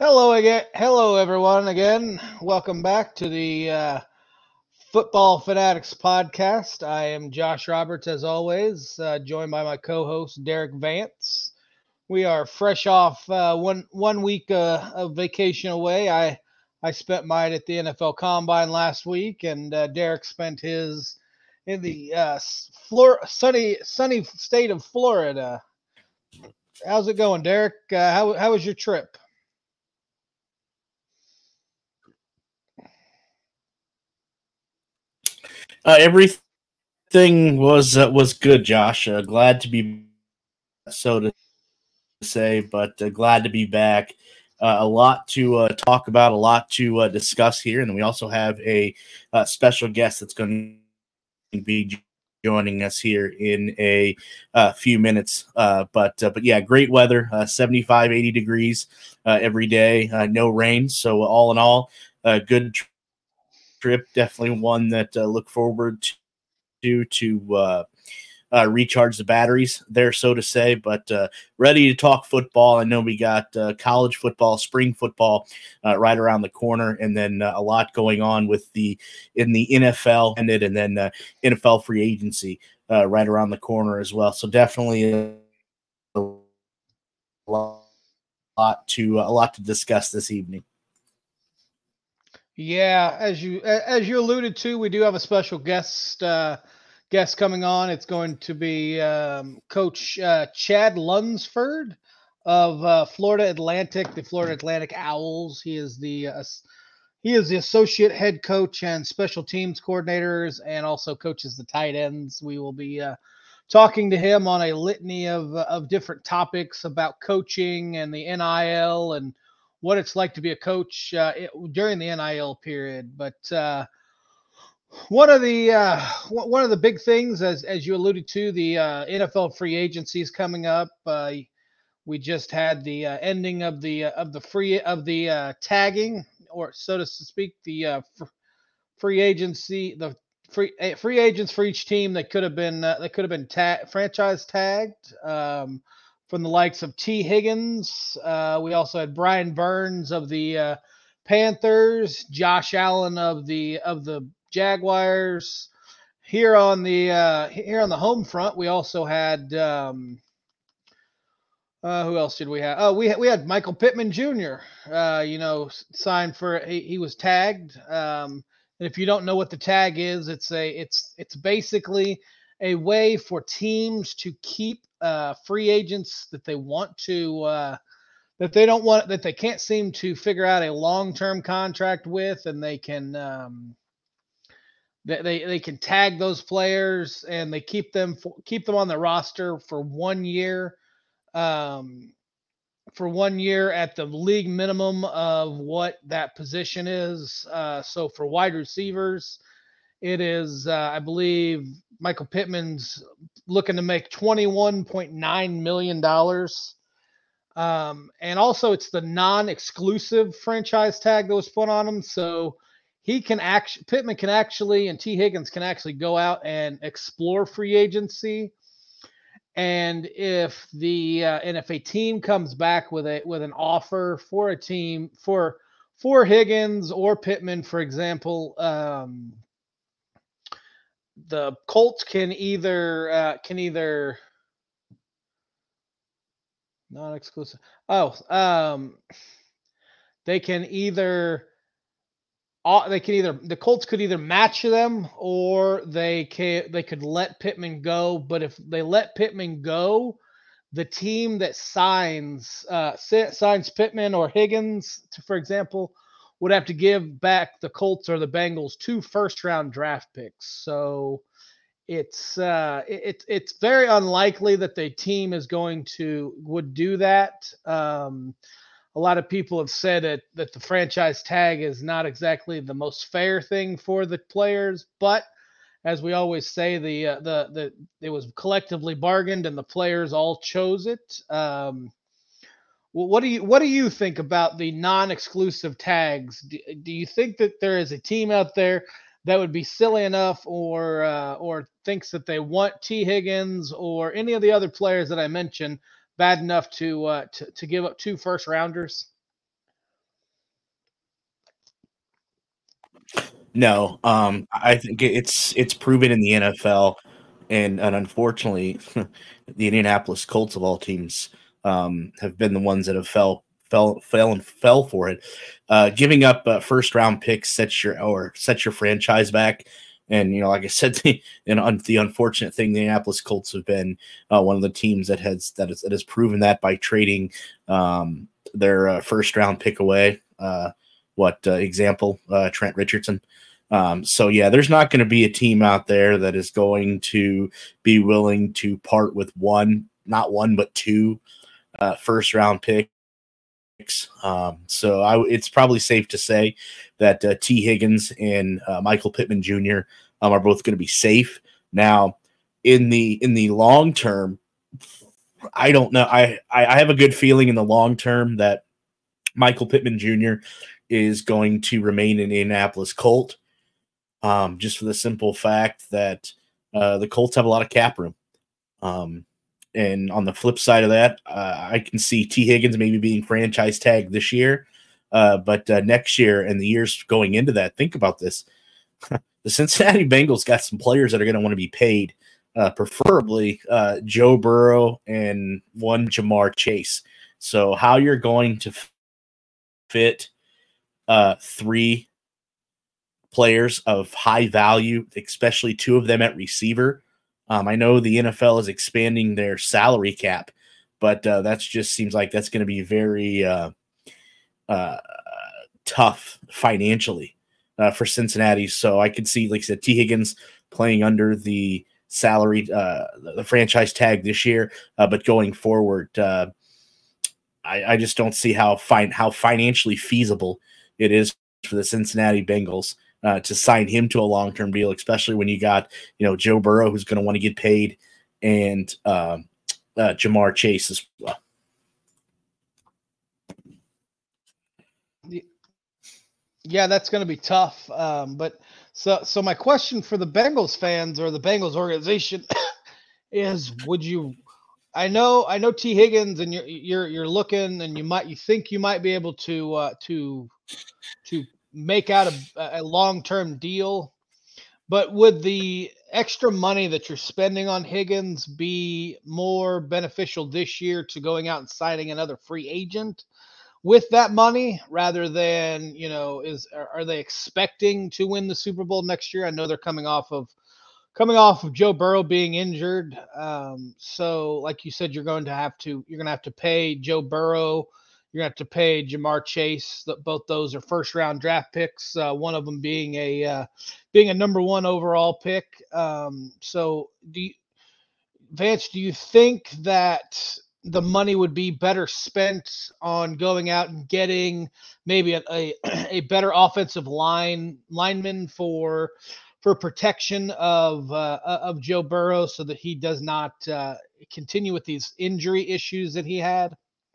Hello again. Hello, everyone. Again, welcome back to the Football Fanatics podcast. I am Josh Roberts, as always, joined by my co-host Derek Vance. We are fresh off one week of vacation away. I spent mine at the NFL Combine last week, and Derek spent his in the sunny state of Florida. How's it going, Derek? How was your trip? Everything was good, Josh. Glad to be so to say, but glad to be back. A lot to talk about, a lot to discuss here, and then we also have a special guest that's going to be joining us here in a few minutes. But yeah, great weather, 75, 80 degrees every day, no rain. So all in all, good trip. Definitely one that look forward to recharge the batteries there, so to say. But ready to talk football. I know we got college football, spring football right around the corner, and then a lot going on with the NFL and then NFL free agency right around the corner as well. So definitely a lot to discuss this evening. Yeah, as you alluded to, we do have a special guest coming on. It's going to be Coach Chad Lunsford of Florida Atlantic, the Florida Atlantic Owls. He is the associate head coach and special teams coordinators, and also coaches the tight ends. We will be talking to him on a litany of different topics about coaching and the NIL and what it's like to be a coach during the NIL period. But one of the big things, as you alluded to, the NFL free agency is coming up. We just had the ending of the tagging, or so to speak, the free agency, the free agents for each team that could have been franchise tagged. From the likes of T. Higgins, we also had Brian Burns of the Panthers, Josh Allen of the Jaguars. Here on the home front, we also had who else did we have? Oh, we had Michael Pittman Jr. Signed for he was tagged. And if you don't know what the tag is, it's basically a way for teams to keep free agents that they don't want that they can't seem to figure out a long term contract with, and they can tag those players, and they keep them on the roster um, for 1 year at the league minimum of what that position is. So for wide receivers, it is, I believe, Michael Pittman's looking to make $21.9 million. And also, it's the non-exclusive franchise tag that was put on him. So Pittman can actually, and T. Higgins can actually go out and explore free agency, and if a team comes back with an offer for a team for Higgins or Pittman, for example, the Colts can either not exclusive. Oh, they can either the Colts could either match them, or they could let Pittman go. But if they let Pittman go, the team that signs Pittman or Higgins, for example, would have to give back the Colts or the Bengals 2 first round draft picks. So it's very unlikely that the team would do that. A lot of people have said that the franchise tag is not exactly the most fair thing for the players, but as we always say, the it was collectively bargained, and the players all chose it. What do you think about the non-exclusive tags? Do you think that there is a team out there that would be silly enough, or thinks that they want T. Higgins or any of the other players that I mentioned bad enough to give up 2 first rounders? No, I think it's proven in the NFL, and unfortunately, the Indianapolis Colts of all teams have been the ones that have fell for it. Giving up first round picks sets your franchise back, and like I said, the unfortunate thing, the Indianapolis Colts have been one of the teams that has proven that by trading their first round pick away. Example, Trent Richardson. So yeah, there's not going to be a team out there that is going to be willing to part with not one, but two first round picks. It's probably safe to say that T. Higgins and Michael Pittman Jr. Are both going to be safe. Now, in the long term, I don't know. I have a good feeling in the long term that Michael Pittman Jr. is going to remain an Indianapolis Colt, just for the simple fact that the Colts have a lot of cap room. And on the flip side of that, I can see T. Higgins maybe being franchise tagged this year, but next year and the years going into that, think about this. The Cincinnati Bengals got some players that are going to want to be paid, preferably Joe Burrow and one Ja'Marr Chase. So how you're going to fit three players of high value, especially two of them at receiver. I know the NFL is expanding their salary cap, but that just seems like that's going to be very tough financially for Cincinnati. So I could see, like I said, T. Higgins playing under the salary, the franchise tag this year, but going forward, I just don't see how financially feasible it is for the Cincinnati Bengals to sign him to a long-term deal, especially when you got Joe Burrow, who's going to want to get paid, and Ja'Marr Chase as well. Yeah, that's going to be tough. But so my question for the Bengals fans or the Bengals organization is: would you? I know T. Higgins, and you're looking, and you think you might be able to make out a long term deal. But would the extra money that you're spending on Higgins be more beneficial this year to going out and signing another free agent with that money rather than, are they expecting to win the Super Bowl next year? I know they're coming off of Joe Burrow being injured. So like you said, you're going to have to pay Joe Burrow. You're going to have to pay Ja'Marr Chase. Both those are first round draft picks. One of them being a number one overall pick. So Vance, do you think that the money would be better spent on going out and getting maybe a better offensive lineman for protection of Joe Burrow so that he does not continue with these injury issues that he had?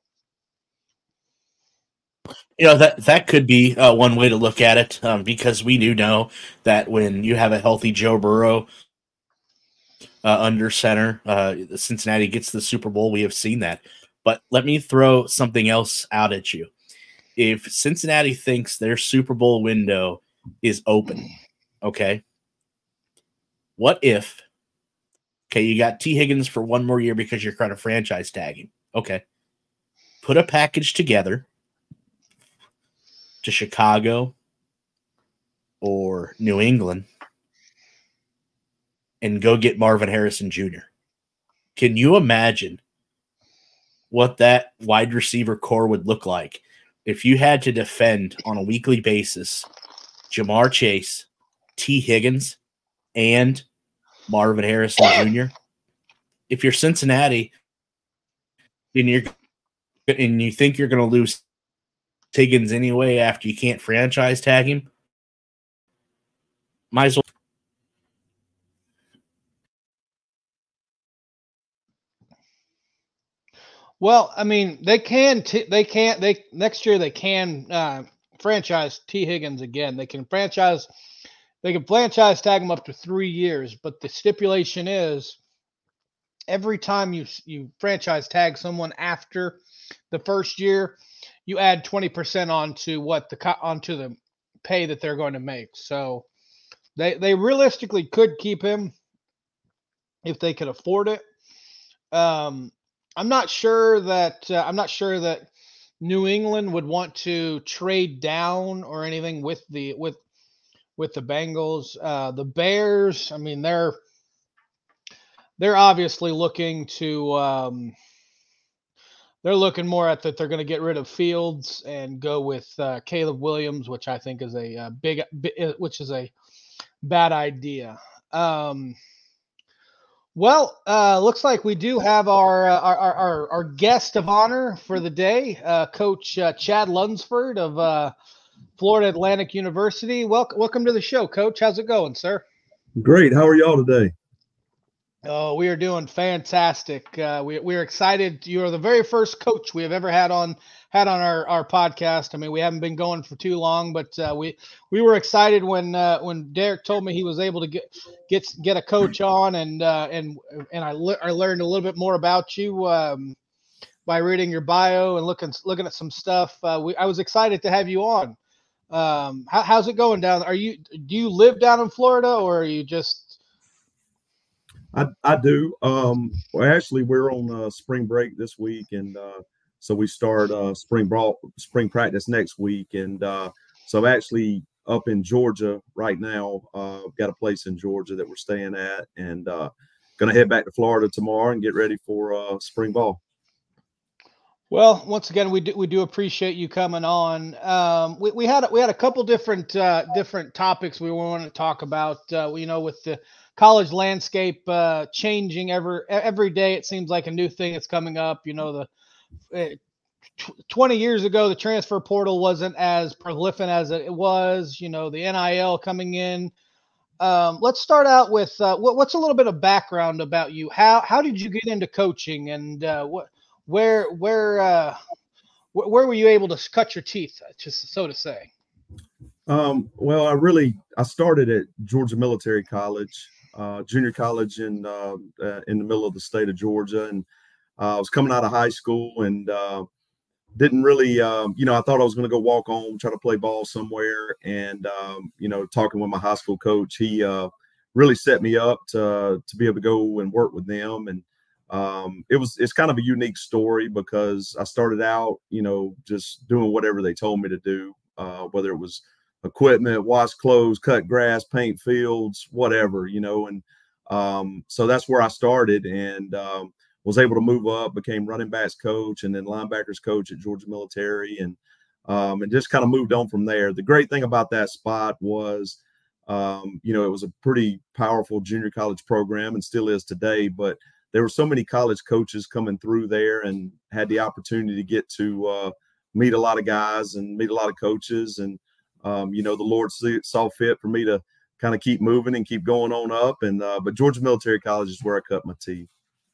That could be one way to look at it, because we do know that when you have a healthy Joe Burrow under center, Cincinnati gets the Super Bowl. We have seen that. But let me throw something else out at you. If Cincinnati thinks their Super Bowl window is open, okay, what if, okay, you got T. Higgins for one more year because you're trying to franchise tag him. Okay. Put a package together to Chicago or New England and go get Marvin Harrison Jr. Can you imagine what that wide receiver core would look like if you had to defend on a weekly basis Ja'Marr Chase, T. Higgins, and Marvin Harrison Jr.? If you're Cincinnati and you think you're going to lose Higgins anyway after you can't franchise tag him, might as well. Well, I mean, they next year they can franchise T. Higgins again. They can franchise tag him up to 3 years, but the stipulation is every time you franchise tag someone after the first year, you add 20% onto the pay that they're going to make. So they realistically could keep him if they could afford it. Um, I'm not sure that New England would want to trade down or anything with the Bengals. The Bears, I mean, they're obviously looking to they're looking more at that they're going to get rid of Fields and go with Caleb Williams, which I think is which is a bad idea. Well, looks like we do have our guest of honor for the day, Coach Chad Lunsford of Florida Atlantic University. Welcome to the show, Coach. How's it going, sir? Great. How are y'all today? Oh, we are doing fantastic. We're excited. You are the very first coach we have ever had on our podcast. I mean, we haven't been going for too long, but we were excited when Derek told me he was able to get a coach on, and I learned a little bit more about you by reading your bio and looking at some stuff. I was excited to have you on. How's it going down? Do you live down in Florida, or are you just? I do. Well, actually, we're on spring break this week, and so we start spring practice next week, and so I'm actually up in Georgia right now. Got a place in Georgia that we're staying at, and going to head back to Florida tomorrow and get ready for spring ball. Well, once again, we do appreciate you coming on. We had a couple different topics we wanted to talk about. With the college landscape changing every day, it seems like a new thing that's coming up. 20 years ago, the transfer portal wasn't as prolific as it was. The NIL coming in. Let's start out with what's a little bit of background about you. How did you get into coaching, and where were you able to cut your teeth, just so to say? Well, I started at Georgia Military College, junior college in the middle of the state of Georgia, and I was coming out of high school and didn't really, I thought I was going to go walk home, try to play ball somewhere, and talking with my high school coach, he really set me up to be able to go and work with them. And it's kind of a unique story because I started out, just doing whatever they told me to do, whether it was equipment, wash clothes, cut grass, paint fields, whatever, and so that's where I started, and was able to move up, became running backs coach and then linebackers coach at Georgia Military, and just kind of moved on from there. The great thing about that spot was, it was a pretty powerful junior college program and still is today, but there were so many college coaches coming through there and had the opportunity to get to meet a lot of guys and meet a lot of coaches. And, the Lord saw fit for me to kind of keep moving and keep going on up. And but Georgia Military College is where I cut my teeth.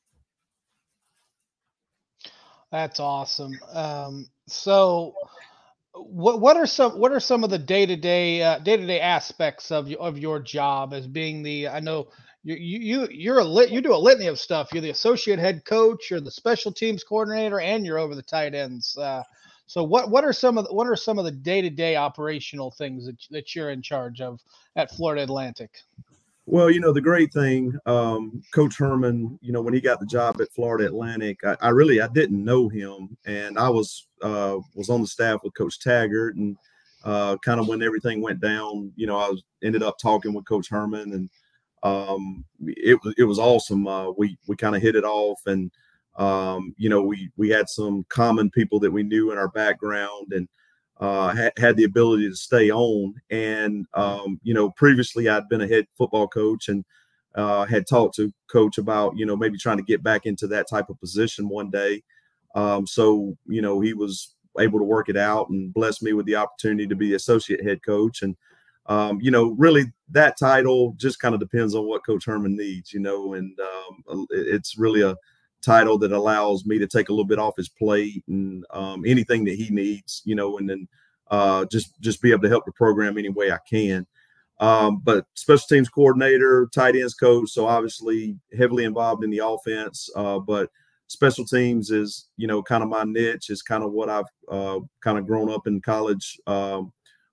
That's awesome. So what are some of the day-to-day aspects of your job as being I know you do a litany of stuff. You're the associate head coach, you're the special teams coordinator, and you're over the tight ends. So what are some of the day-to-day operational things that you're in charge of at Florida Atlantic? Well, the great thing, Coach Herman, when he got the job at Florida Atlantic, I didn't know him, and I was on the staff with Coach Taggart, and kind of when everything went down, I ended up talking with Coach Herman, and it was awesome. We kind of hit it off, and we had some common people that we knew in our background, and had the ability to stay on. And previously I'd been a head football coach, and had talked to Coach about maybe trying to get back into that type of position one day. So he was able to work it out and bless me with the opportunity to be associate head coach. And really that title just kind of depends on what Coach Herman needs, and it's really a title that allows me to take a little bit off his plate and anything that he needs, and then just be able to help the program any way I can. But special teams coordinator, tight ends coach, so obviously heavily involved in the offense, but special teams is, kind of my niche, is kind of what I've kind of grown up in college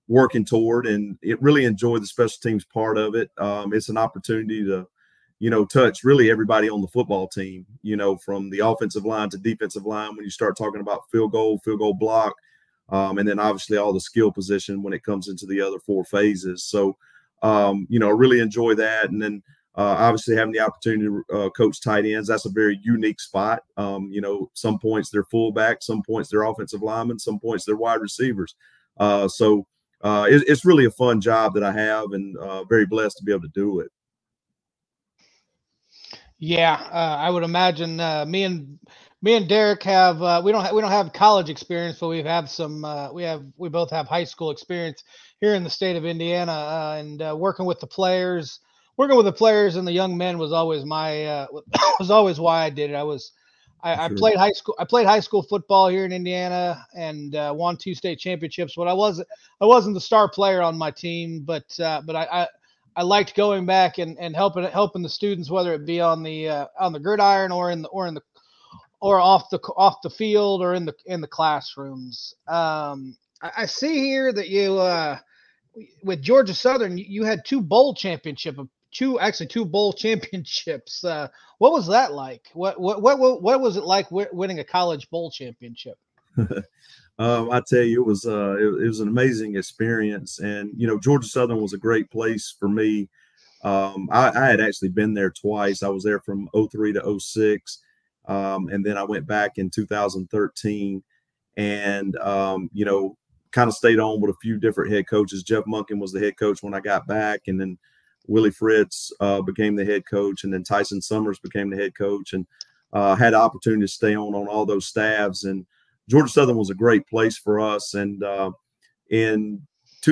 working toward, and it really enjoyed the special teams part of it. It's an opportunity to, touch really everybody on the football team, from the offensive line to defensive line, when you start talking about field goal block, and then obviously all the skill position when it comes into the other 4 phases. So, I really enjoy that. And then obviously having the opportunity to coach tight ends, that's a very unique spot. Some points they're fullback, some points they're offensive linemen, some points they're wide receivers. So it's really a fun job that I have, and very blessed to be able to do it. Yeah, I would imagine me and Derek have we don't have college experience, but we both have high school experience here in the state of Indiana, and working with the players and the young men was always my was always why I did it. I Sure. played high school football here in Indiana and won 2 state championships. But I wasn't the star player on my team, but I liked going back and helping the students, whether it be on the gridiron or off the field or in the classrooms. I see here that you with Georgia Southern, you had 2 bowl championships. Two bowl championships. What was that like? What was it like winning a college bowl championship? I tell you, it was an amazing experience, and Georgia Southern was a great place for me. I had actually been there twice. I was there from 03 to 06, and then I went back in 2013, and kind of stayed on with a few different head coaches. Jeff Monken was the head coach when I got back, and then Willie Fritz became the head coach, and then Tyson Summers became the head coach, and had the opportunity to stay on all those staffs. And Georgia Southern was a great place for us. And in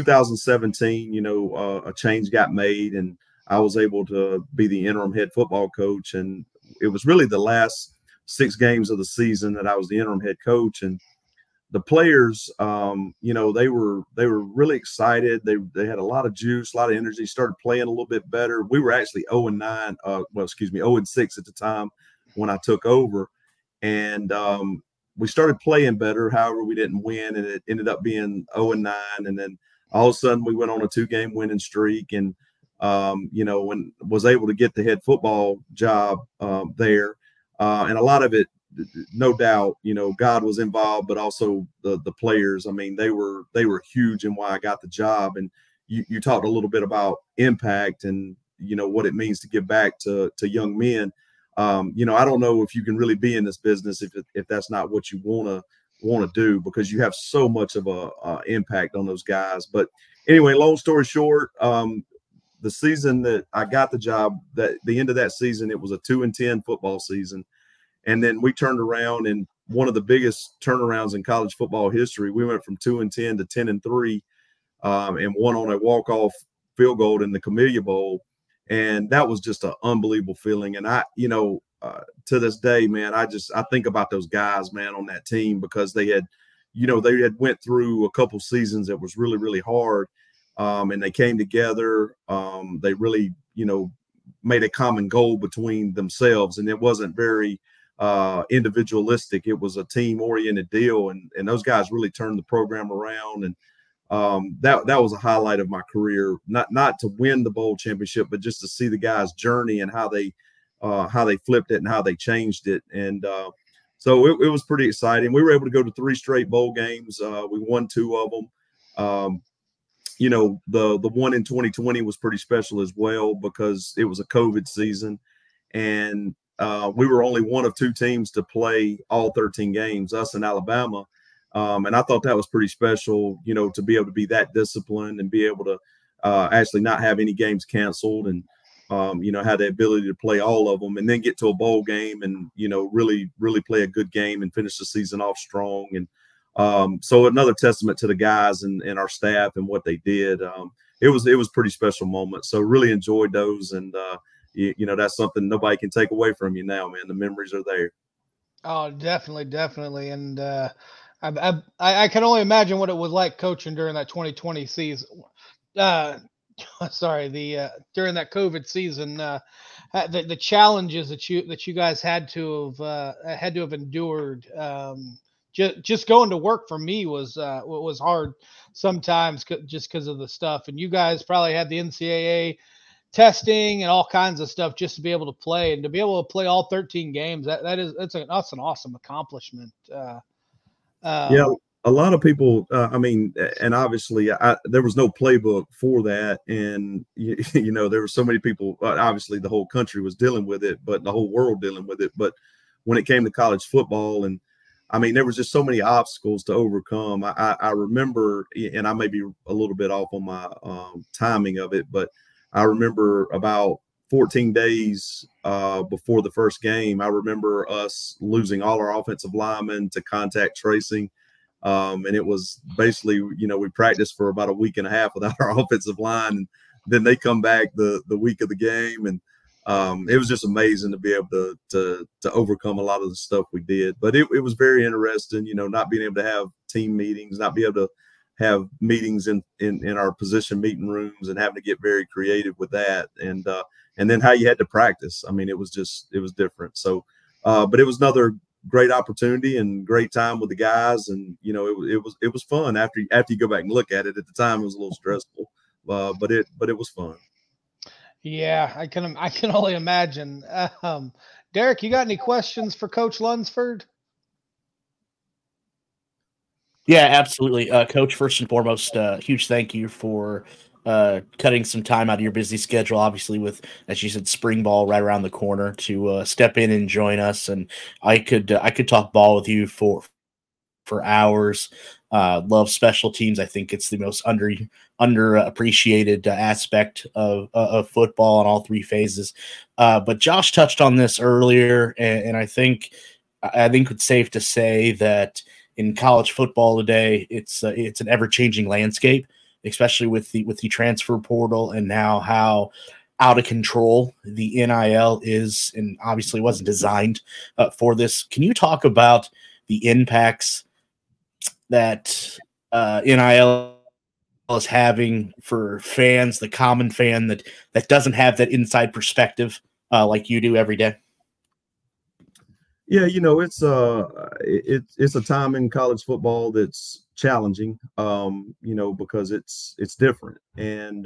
2017, a change got made, and I was able to be the interim head football coach. And it was really the last 6 games of the season that I was the interim head coach. And the players, they were really excited. They had a lot of juice, a lot of energy, started playing a little bit better. We were actually 0-9, 0-6 at the time when I took over. And we started playing better. However, we didn't win, and it ended up being 0-9. And then all of a sudden we went on a 2-game winning streak, and, when was able to get the head football job there. And a lot of it, no doubt, God was involved, but also the players. I mean, they were huge in why I got the job. And you talked a little bit about impact and, what it means to give back to young men. I don't know if you can really be in this business if that's not what you want to do, because you have so much of a impact on those guys. But anyway, long story short, the season that I got the job, that the end of that season, it was a 2-10 football season. And then we turned around, and one of the biggest turnarounds in college football history. We went from 2-10 to 10-3, and won on a walk-off field goal in the Camellia Bowl. And that was just an unbelievable feeling. And I, to this day, man, I think about those guys, man, on that team, because they had went through a couple seasons that was really, really hard. And they came together. They really, made a common goal between themselves, and it wasn't very individualistic. It was a team oriented deal, and those guys really turned the program around. And that was a highlight of my career, not to win the bowl championship, but just to see the guys' journey and how they flipped it and how they changed it. And so it was pretty exciting. We were able to go to 3 straight bowl games. We won 2 of them. The one in 2020 was pretty special as well, because it was a COVID season, and we were only one of 2 teams to play all 13 games, us and Alabama. And I thought that was pretty special, to be able to be that disciplined and be able to actually not have any games canceled, and, have the ability to play all of them, and then get to a bowl game and, really, really play a good game and finish the season off strong. And so another testament to the guys and our staff and what they did. It was pretty special moment. So really enjoyed those. And, that's something nobody can take away from you now, man. The memories are there. Oh, definitely. And I can only imagine what it was like coaching during that 2020 season. During that COVID season, the challenges that you guys had to have endured. just going to work for me was hard sometimes just because of the stuff. And you guys probably had the NCAA testing and all kinds of stuff just to be able to play, and to be able to play all 13 games. That's an awesome accomplishment. Yeah, a lot of people. I mean, and obviously, there was no playbook for that, and there were so many people. Obviously, the whole country was dealing with it, but the whole world dealing with it. But when it came to college football, and I mean, there was just so many obstacles to overcome. I remember, and I may be a little bit off on my timing of it, but I remember about 14 days before the first game, I remember us losing all our offensive linemen to contact tracing. And it was basically, we practiced for about a week and a half without our offensive line. And then they come back the week of the game. And it was just amazing to be able to overcome a lot of the stuff we did. But it was very interesting, not being able to have team meetings, not be able to have meetings in our position meeting rooms, and having to get very creative with that. And then how you had to practice. I mean, it was different. So, but it was another great opportunity and great time with the guys. And, it was fun after you go back and look at it. At the time, it was a little stressful, but it was fun. Yeah, I can only imagine. Derek, you got any questions for Coach Lunsford? Yeah, absolutely. Coach, first and foremost, huge thank you for cutting some time out of your busy schedule, obviously with, as you said, spring ball right around the corner, to step in and join us. And I could talk ball with you for hours. Love special teams. I think it's the most underappreciated aspect of football in all three phases. But Josh touched on this earlier, and I think it's safe to say that in college football today, it's an ever-changing landscape, especially with the transfer portal, and now how out of control the NIL is, and obviously wasn't designed for this. Can you talk about the impacts that NIL is having for fans, the common fan that doesn't have that inside perspective like you do every day? Yeah, it's a time in college football that's challenging, because it's different. And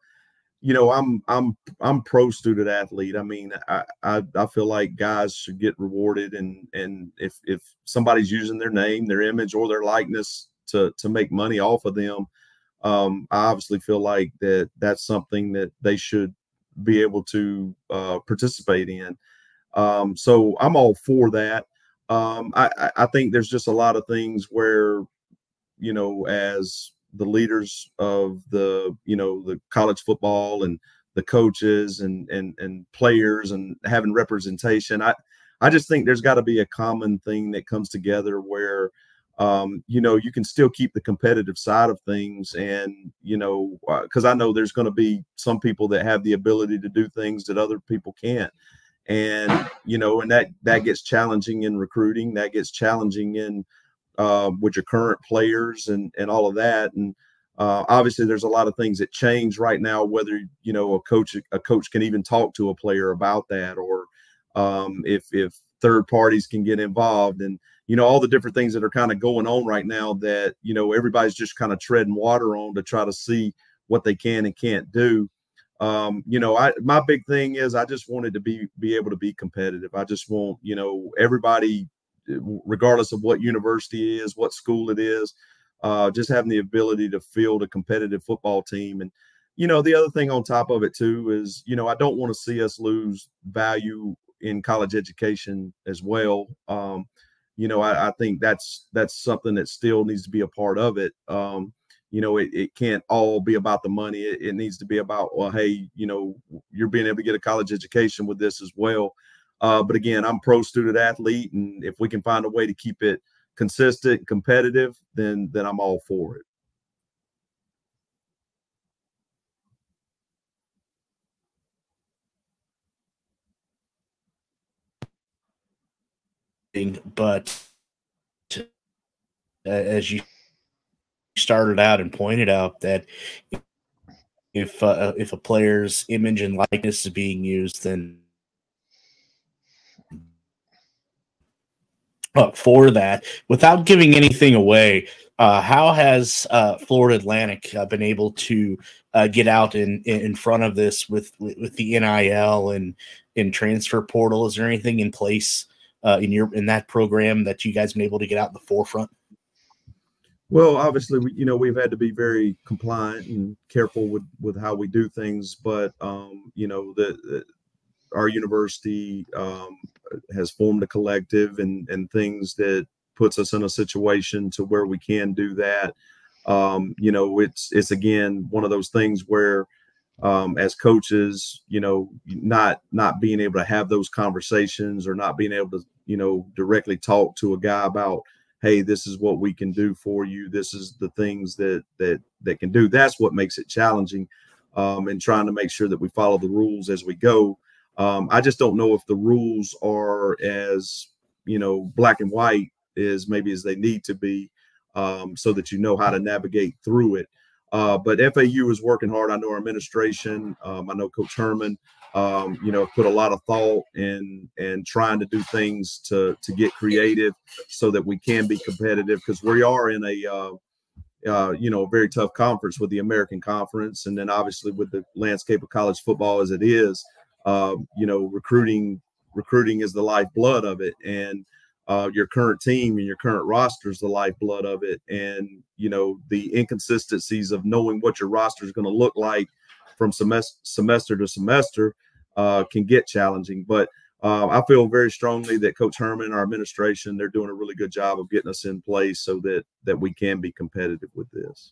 I'm pro student athlete. I mean, I feel like guys should get rewarded, and if somebody's using their name, their image, or their likeness to make money off of them, I obviously feel like that's something that they should be able to participate in. So I'm all for that. I think there's just a lot of things where, as the leaders of the college football and the coaches and players and having representation, I just think there's got to be a common thing that comes together where, you can still keep the competitive side of things. And, because I know there's going to be some people that have the ability to do things that other people can't. And and that gets challenging in recruiting, that gets challenging in with your current players and all of that. And obviously there's a lot of things that change right now, whether a coach can even talk to a player about that, or if third parties can get involved, and all the different things that are kind of going on right now that everybody's just kind of treading water on to try to see what they can and can't do. My big thing is I just wanted to be able to be competitive. I just want, everybody, regardless of what university it is, what school it is, just having the ability to field a competitive football team. And, the other thing on top of it too is, I don't want to see us lose value in college education as well. I think that's something that still needs to be a part of it. It can't all be about the money. It needs to be about, well, hey, you're being able to get a college education with this as well. But again, I'm pro student athlete, and if we can find a way to keep it consistent, competitive, then I'm all for it. But as you started out and pointed out, that if a player's image and likeness is being used, then for that. Without giving anything away, how has Florida Atlantic been able to get out in front of this with the NIL and in transfer portal? Is there anything in place in that program that you guys been able to get out in the forefront? Well, obviously, we've had to be very compliant and careful with how we do things, but our university has formed a collective and things that puts us in a situation to where we can do that. It's again one of those things where as coaches, not being able to have those conversations or not being able to, directly talk to a guy about, hey, this is what we can do for you. This is the things that can do. That's what makes it challenging, and trying to make sure that we follow the rules as we go. I just don't know if the rules are as, black and white as maybe as they need to be, so that you know how to navigate through it. But FAU is working hard. I know our administration, I know Coach Herman, put a lot of thought and trying to do things to get creative so that we can be competitive, because we are in a very tough conference with the American Conference, and then obviously with the landscape of college football as it is, recruiting is the lifeblood of it, and your current team and your current roster is the lifeblood of it, and the inconsistencies of knowing what your roster is going to look like from semester to semester can get challenging. But I feel very strongly that Coach Herman and our administration, they're doing a really good job of getting us in place so that we can be competitive with this.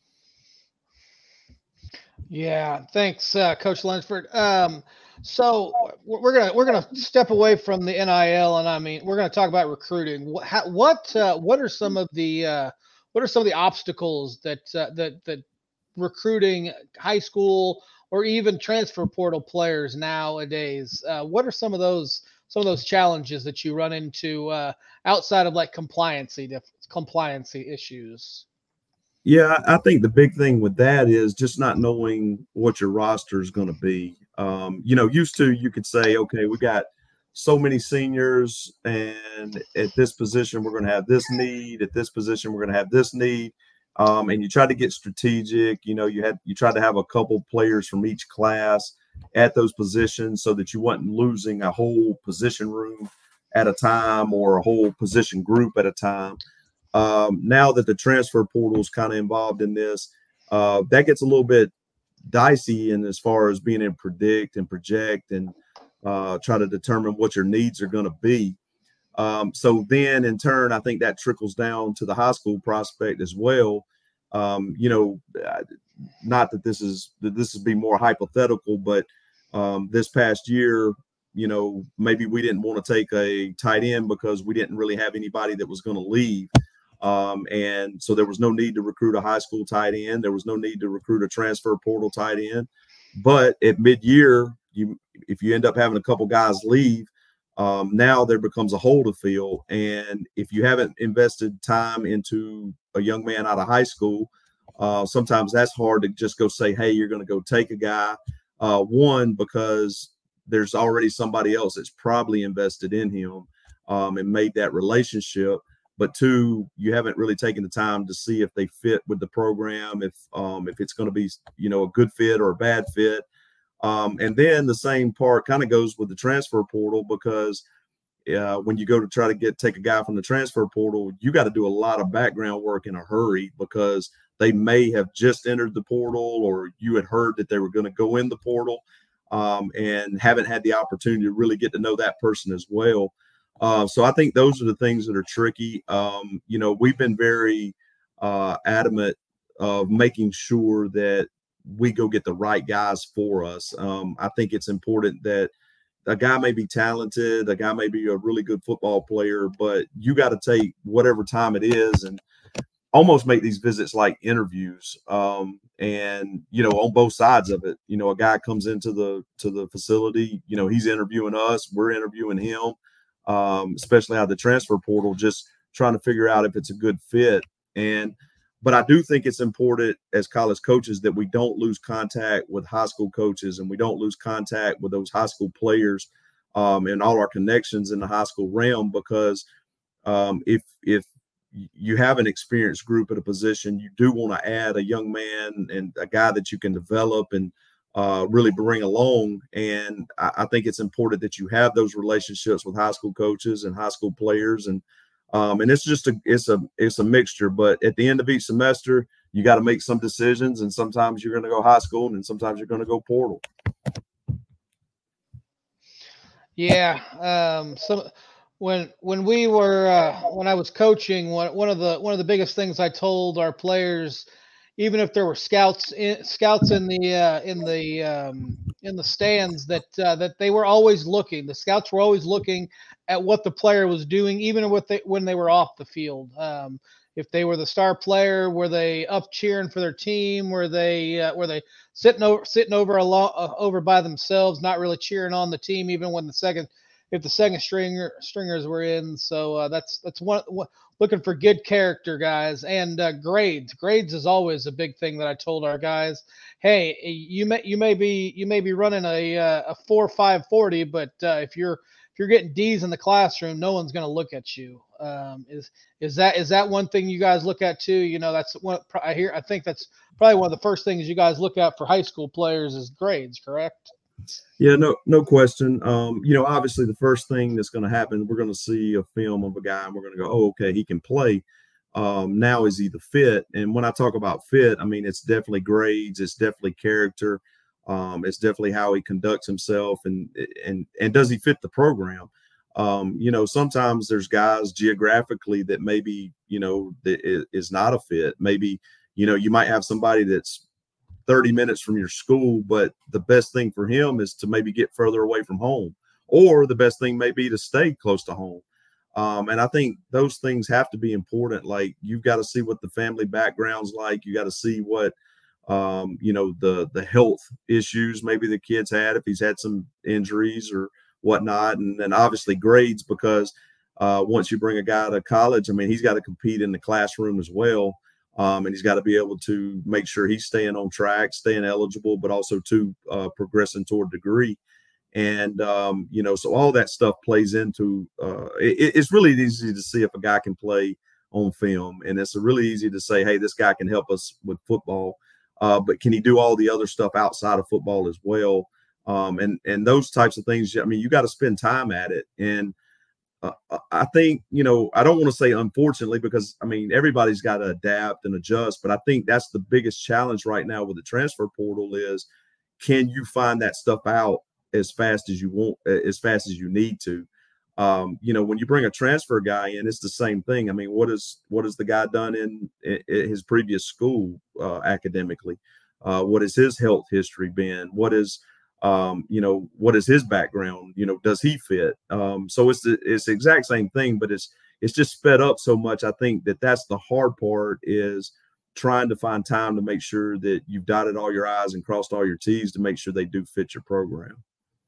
Yeah, thanks, Coach Lunsford. So we're gonna step away from the NIL, and I mean we're gonna talk about recruiting. What are some of the obstacles that recruiting high school or even transfer portal players nowadays? What are some of those challenges that you run into outside of like compliancy issues? Yeah, I think the big thing with that is just not knowing what your roster is going to be. Used to, you could say, okay, we got so many seniors, and at this position we're going to have this need. At this position we're going to have this need, and you try to get strategic. You tried to have a couple players from each class at those positions so that you wasn't losing a whole position room at a time or a whole position group at a time. Now that the transfer portal is kind of involved in this, that gets a little bit dicey in as far as being able to predict and project and try to determine what your needs are going to be. So then in turn, I think that trickles down to the high school prospect as well. Not that this is be more hypothetical, but this past year, maybe we didn't want to take a tight end because we didn't really have anybody that was going to leave. And so there was no need to recruit a high school tight end. There was no need to recruit a transfer portal tight end. But at mid-year, if you end up having a couple guys leave, now there becomes a hole to fill. And if you haven't invested time into a young man out of high school, sometimes that's hard to just go say, hey, you're going to go take a guy. One, because there's already somebody else that's probably invested in him and made that relationship. But two, you haven't really taken the time to see if they fit with the program, if it's going to be, a good fit or a bad fit. And then the same part kind of goes with the transfer portal, because when you go to try to take a guy from the transfer portal, you got to do a lot of background work in a hurry, because they may have just entered the portal, or you had heard that they were going to go in the portal, and haven't had the opportunity to really get to know that person as well. So I think those are the things that are tricky. We've been very adamant of making sure that we go get the right guys for us. I think it's important that a guy may be talented, a guy may be a really good football player, but you got to take whatever time it is and almost make these visits like interviews. And on both sides of it, a guy comes into the facility, he's interviewing us, we're interviewing him. Especially out of the transfer portal, just trying to figure out if it's a good fit. But I do think it's important as college coaches that we don't lose contact with high school coaches, and we don't lose contact with those high school players and all our connections in the high school realm, because If you have an experienced group at a position, you do want to add a young man and a guy that you can develop and really bring along. And I think it's important that you have those relationships with high school coaches and high school players. And it's just it's a mixture. But at the end of each semester, you got to make some decisions. And sometimes you're going to go high school, and sometimes you're going to go portal. Yeah. When we were when I was coaching, one of the biggest things I told our players, even if there were scouts in the stands, that they were always looking. The scouts were always looking at what the player was doing, even when they were off the field. If they were the star player, were they up cheering for their team? Were they sitting over by themselves, not really cheering on the team, even when if the second stringers were in? So that's one looking for good character, guys, and grades. Grades is always a big thing that I told our guys. Hey, you may be running a 4.540, but if you're getting D's in the classroom, no one's going to look at you. Is that one thing you guys look at too? You know, that's what I hear. I think that's probably one of the first things you guys look at for high school players is grades, correct? Yeah, no question. You know, obviously the first thing that's going to happen, we're going to see a film of a guy and we're going to go, oh, okay, he can play. Now is he the fit? And when I talk about fit, I mean, it's definitely grades. It's definitely character. It's definitely how he conducts himself and does he fit the program? You know, sometimes there's guys geographically that maybe, you know, that is not a fit. Maybe, you know, you might have somebody that's 30 minutes from your school, but the best thing for him is to maybe get further away from home, or the best thing may be to stay close to home. And I think those things have to be important. Like, you've got to see what the family background's like. You got to see what, you know, the health issues maybe the kid's had, if he's had some injuries or whatnot. And then obviously grades, because once you bring a guy to college, I mean, he's got to compete in the classroom as well. And he's got to be able to make sure he's staying on track, staying eligible, but also progressing toward degree. And, you know, so all that stuff plays into it's really easy to see if a guy can play on film. And it's really easy to say, hey, this guy can help us with football. But can he do all the other stuff outside of football as well? And those types of things, I mean, you got to spend time at it. And I think, you know, I don't want to say unfortunately, because I mean, everybody's got to adapt and adjust, but I think that's the biggest challenge right now with the transfer portal is, can you find that stuff out as fast as you want, as fast as you need to? You know, when you bring a transfer guy in, it's the same thing. I mean, what has the guy done in his previous school academically? What has his health history been? What is you know, what is his background? You know, does he fit? So it's the exact same thing, but it's just sped up so much. I think that's the hard part, is trying to find time to make sure that you've dotted all your I's and crossed all your T's to make sure they do fit your program.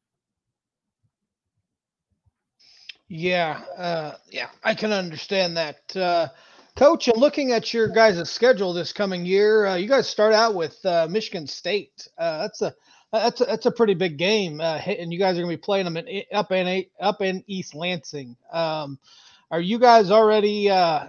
Yeah, I can understand that. Coach, and looking at your guys' schedule this coming year, you guys start out with Michigan State. That's a pretty big game, and you guys are going to be playing them up in East Lansing. Are you guys already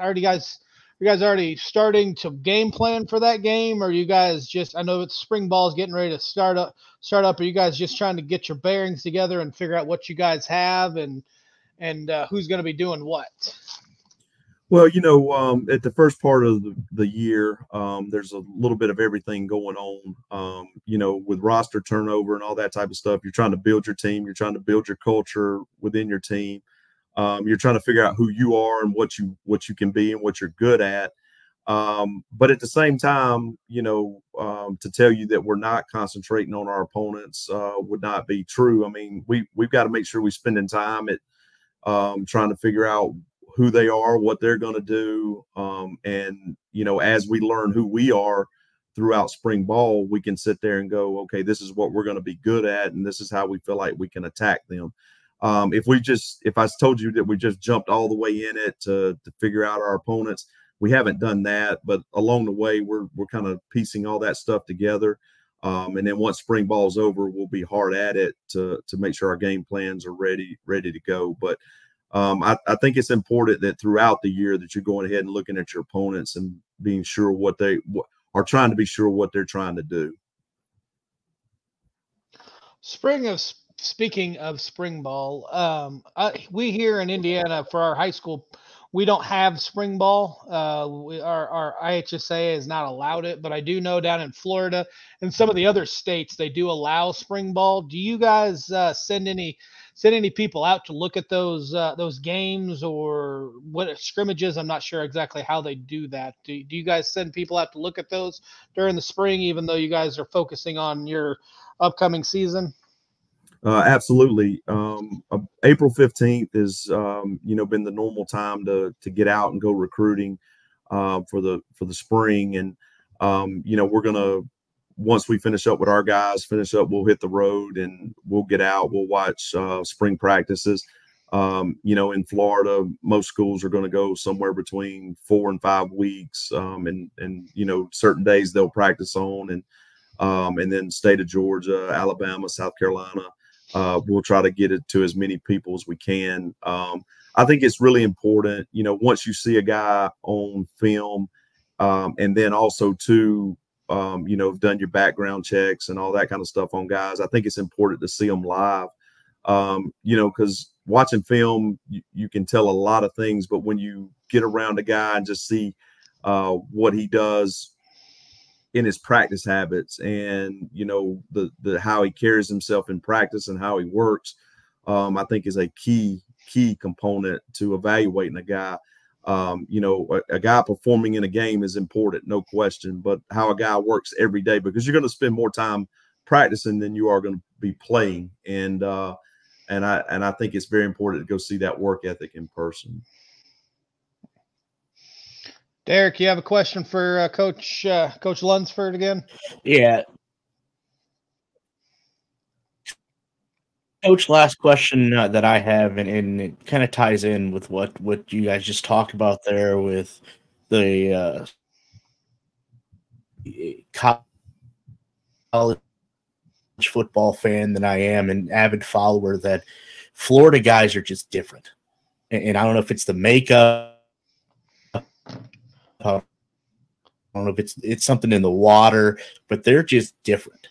starting to game plan for that game? Or you guys just, I know it's spring ball is getting ready to start up. Are you guys just trying to get your bearings together and figure out what you guys have and who's going to be doing what? Well, you know, at the first part of the year, there's a little bit of everything going on, you know, with roster turnover and all that type of stuff. You're trying to build your team. You're trying to build your culture within your team. You're trying to figure out who you are and what you can be and what you're good at. But at the same time, you know, to tell you that we're not concentrating on our opponents would not be true. I mean, we've got to make sure we're spending time at trying to figure out who they are, what they're going to do. And, you know, as we learn who we are throughout spring ball, we can sit there and go, okay, this is what we're going to be good at. And this is how we feel like we can attack them. If I told you that we just jumped all the way in it to figure out our opponents, we haven't done that. But along the way, we're kind of piecing all that stuff together. And then once spring ball is over, we'll be hard at it to make sure our game plans are ready to go. But I think it's important that throughout the year that you're going ahead and looking at your opponents and being sure what they are trying to be sure what they're trying to do. Speaking of spring ball, we here in Indiana for our high school, we don't have spring ball. Our IHSA has not allowed it, but I do know down in Florida and some of the other states they do allow spring ball. Do you guys send any people out to look at those games or what scrimmages? I'm not sure exactly how they do that. Do you guys send people out to look at those during the spring, even though you guys are focusing on your upcoming season? Absolutely. April 15th is, been the normal time to get out and go recruiting for the spring. And, we're going to, once we finish up with our guys, we'll hit the road and we'll get out. We'll watch spring practices. In Florida, most schools are going to go somewhere between 4 and 5 weeks. And certain days they'll practice on. And then state of Georgia, Alabama, South Carolina, we'll try to get it to as many people as we can. I think it's really important, once you see a guy on film, and then also too, done your background checks and all that kind of stuff on guys. I think it's important to see them live, because watching film, you can tell a lot of things, but when you get around a guy and just see what he does in his practice habits and, the how he carries himself in practice and how he works, I think is a key component to evaluating a guy. A guy performing in a game is important, no question, but how a guy works every day, because you're going to spend more time practicing than you are going to be playing. And I think it's very important to go see that work ethic in person. Derek, you have a question for Coach Lunsford again? Yeah. Coach, last question that I have, and it kind of ties in with what you guys just talked about there with the college football fan that I am, an avid follower, that Florida guys are just different. And I don't know if it's the makeup. I don't know if it's something in the water, but they're just different.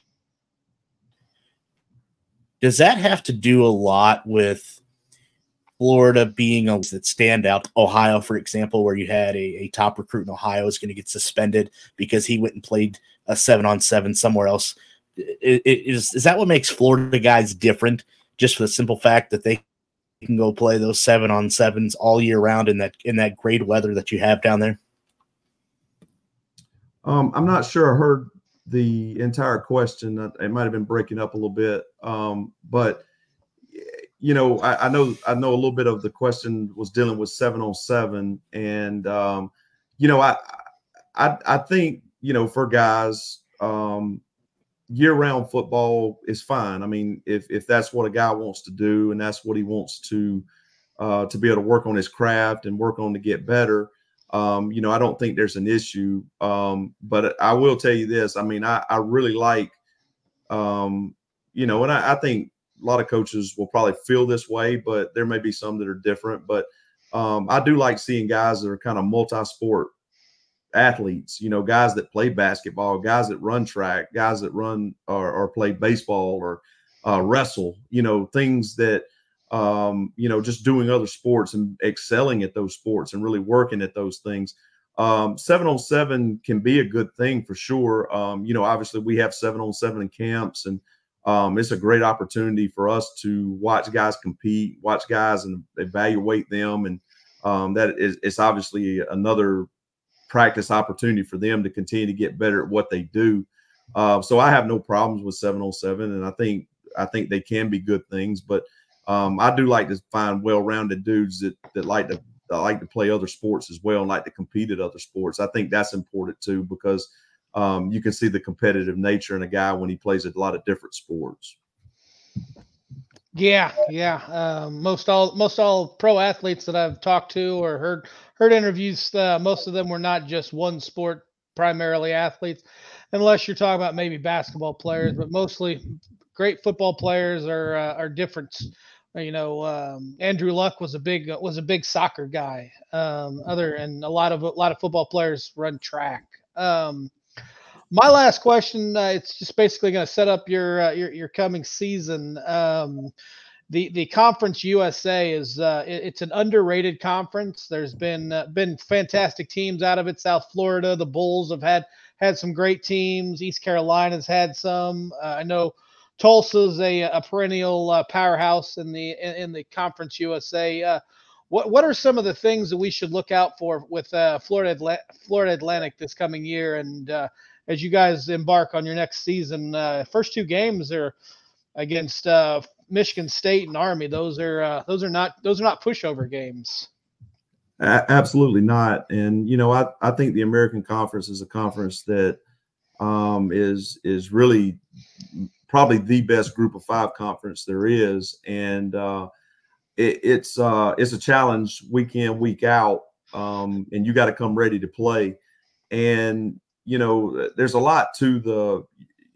Does that have to do a lot with Florida being a that stand out? Ohio, for example, where you had a top recruit in Ohio is going to get suspended because he went and played a 7-on-7 somewhere else. Is that what makes Florida guys different? Just for the simple fact that they can go play those 7-on-7s all year round in that great weather that you have down there? I'm not sure I heard the entire question. It might have been breaking up a little bit. But I know a little bit of the question was dealing with 7-on-7, and I think for guys, year-round football is fine. I mean, if that's what a guy wants to do and that's what he wants to be able to work on his craft and work on to get better, I don't think there's an issue. But I will tell you this. I mean, I really like, and I think a lot of coaches will probably feel this way, but there may be some that are different. But I do like seeing guys that are kind of multi-sport athletes, guys that play basketball, guys that run track, guys that run or play baseball or wrestle, things that, just doing other sports and excelling at those sports and really working at those things. 7-on-7 can be a good thing for sure. Obviously we have 7-on-7 in camps, and it's a great opportunity for us to watch guys compete, watch guys and evaluate them. And it's obviously another practice opportunity for them to continue to get better at what they do. So I have no problems with 7-on-7, and I think they can be good things, but I do like to find well-rounded dudes that like to play other sports as well and like to compete at other sports. I think that's important too, because you can see the competitive nature in a guy when he plays a lot of different sports. Yeah. Most all pro athletes that I've talked to or heard interviews, most of them were not just one sport, primarily athletes, unless you're talking about maybe basketball players, but mostly great football players are different Andrew Luck was a big soccer guy. And a lot of football players run track. My last question, it's just basically going to set up your coming season. The Conference USA it's an underrated conference. There's been fantastic teams out of it. South Florida, the Bulls have had some great teams. East Carolina's had some. I know Tulsa's a perennial powerhouse in the Conference USA. What are some of the things that we should look out for with Florida Atlantic this coming year? And as you guys embark on your next season, first two games are against Michigan State and Army. Those are not pushover games. Absolutely not. And I think the American Conference is a conference that is really probably the best Group of Five conference there is, and it's a challenge week in, week out, and you got to come ready to play. And there's a lot to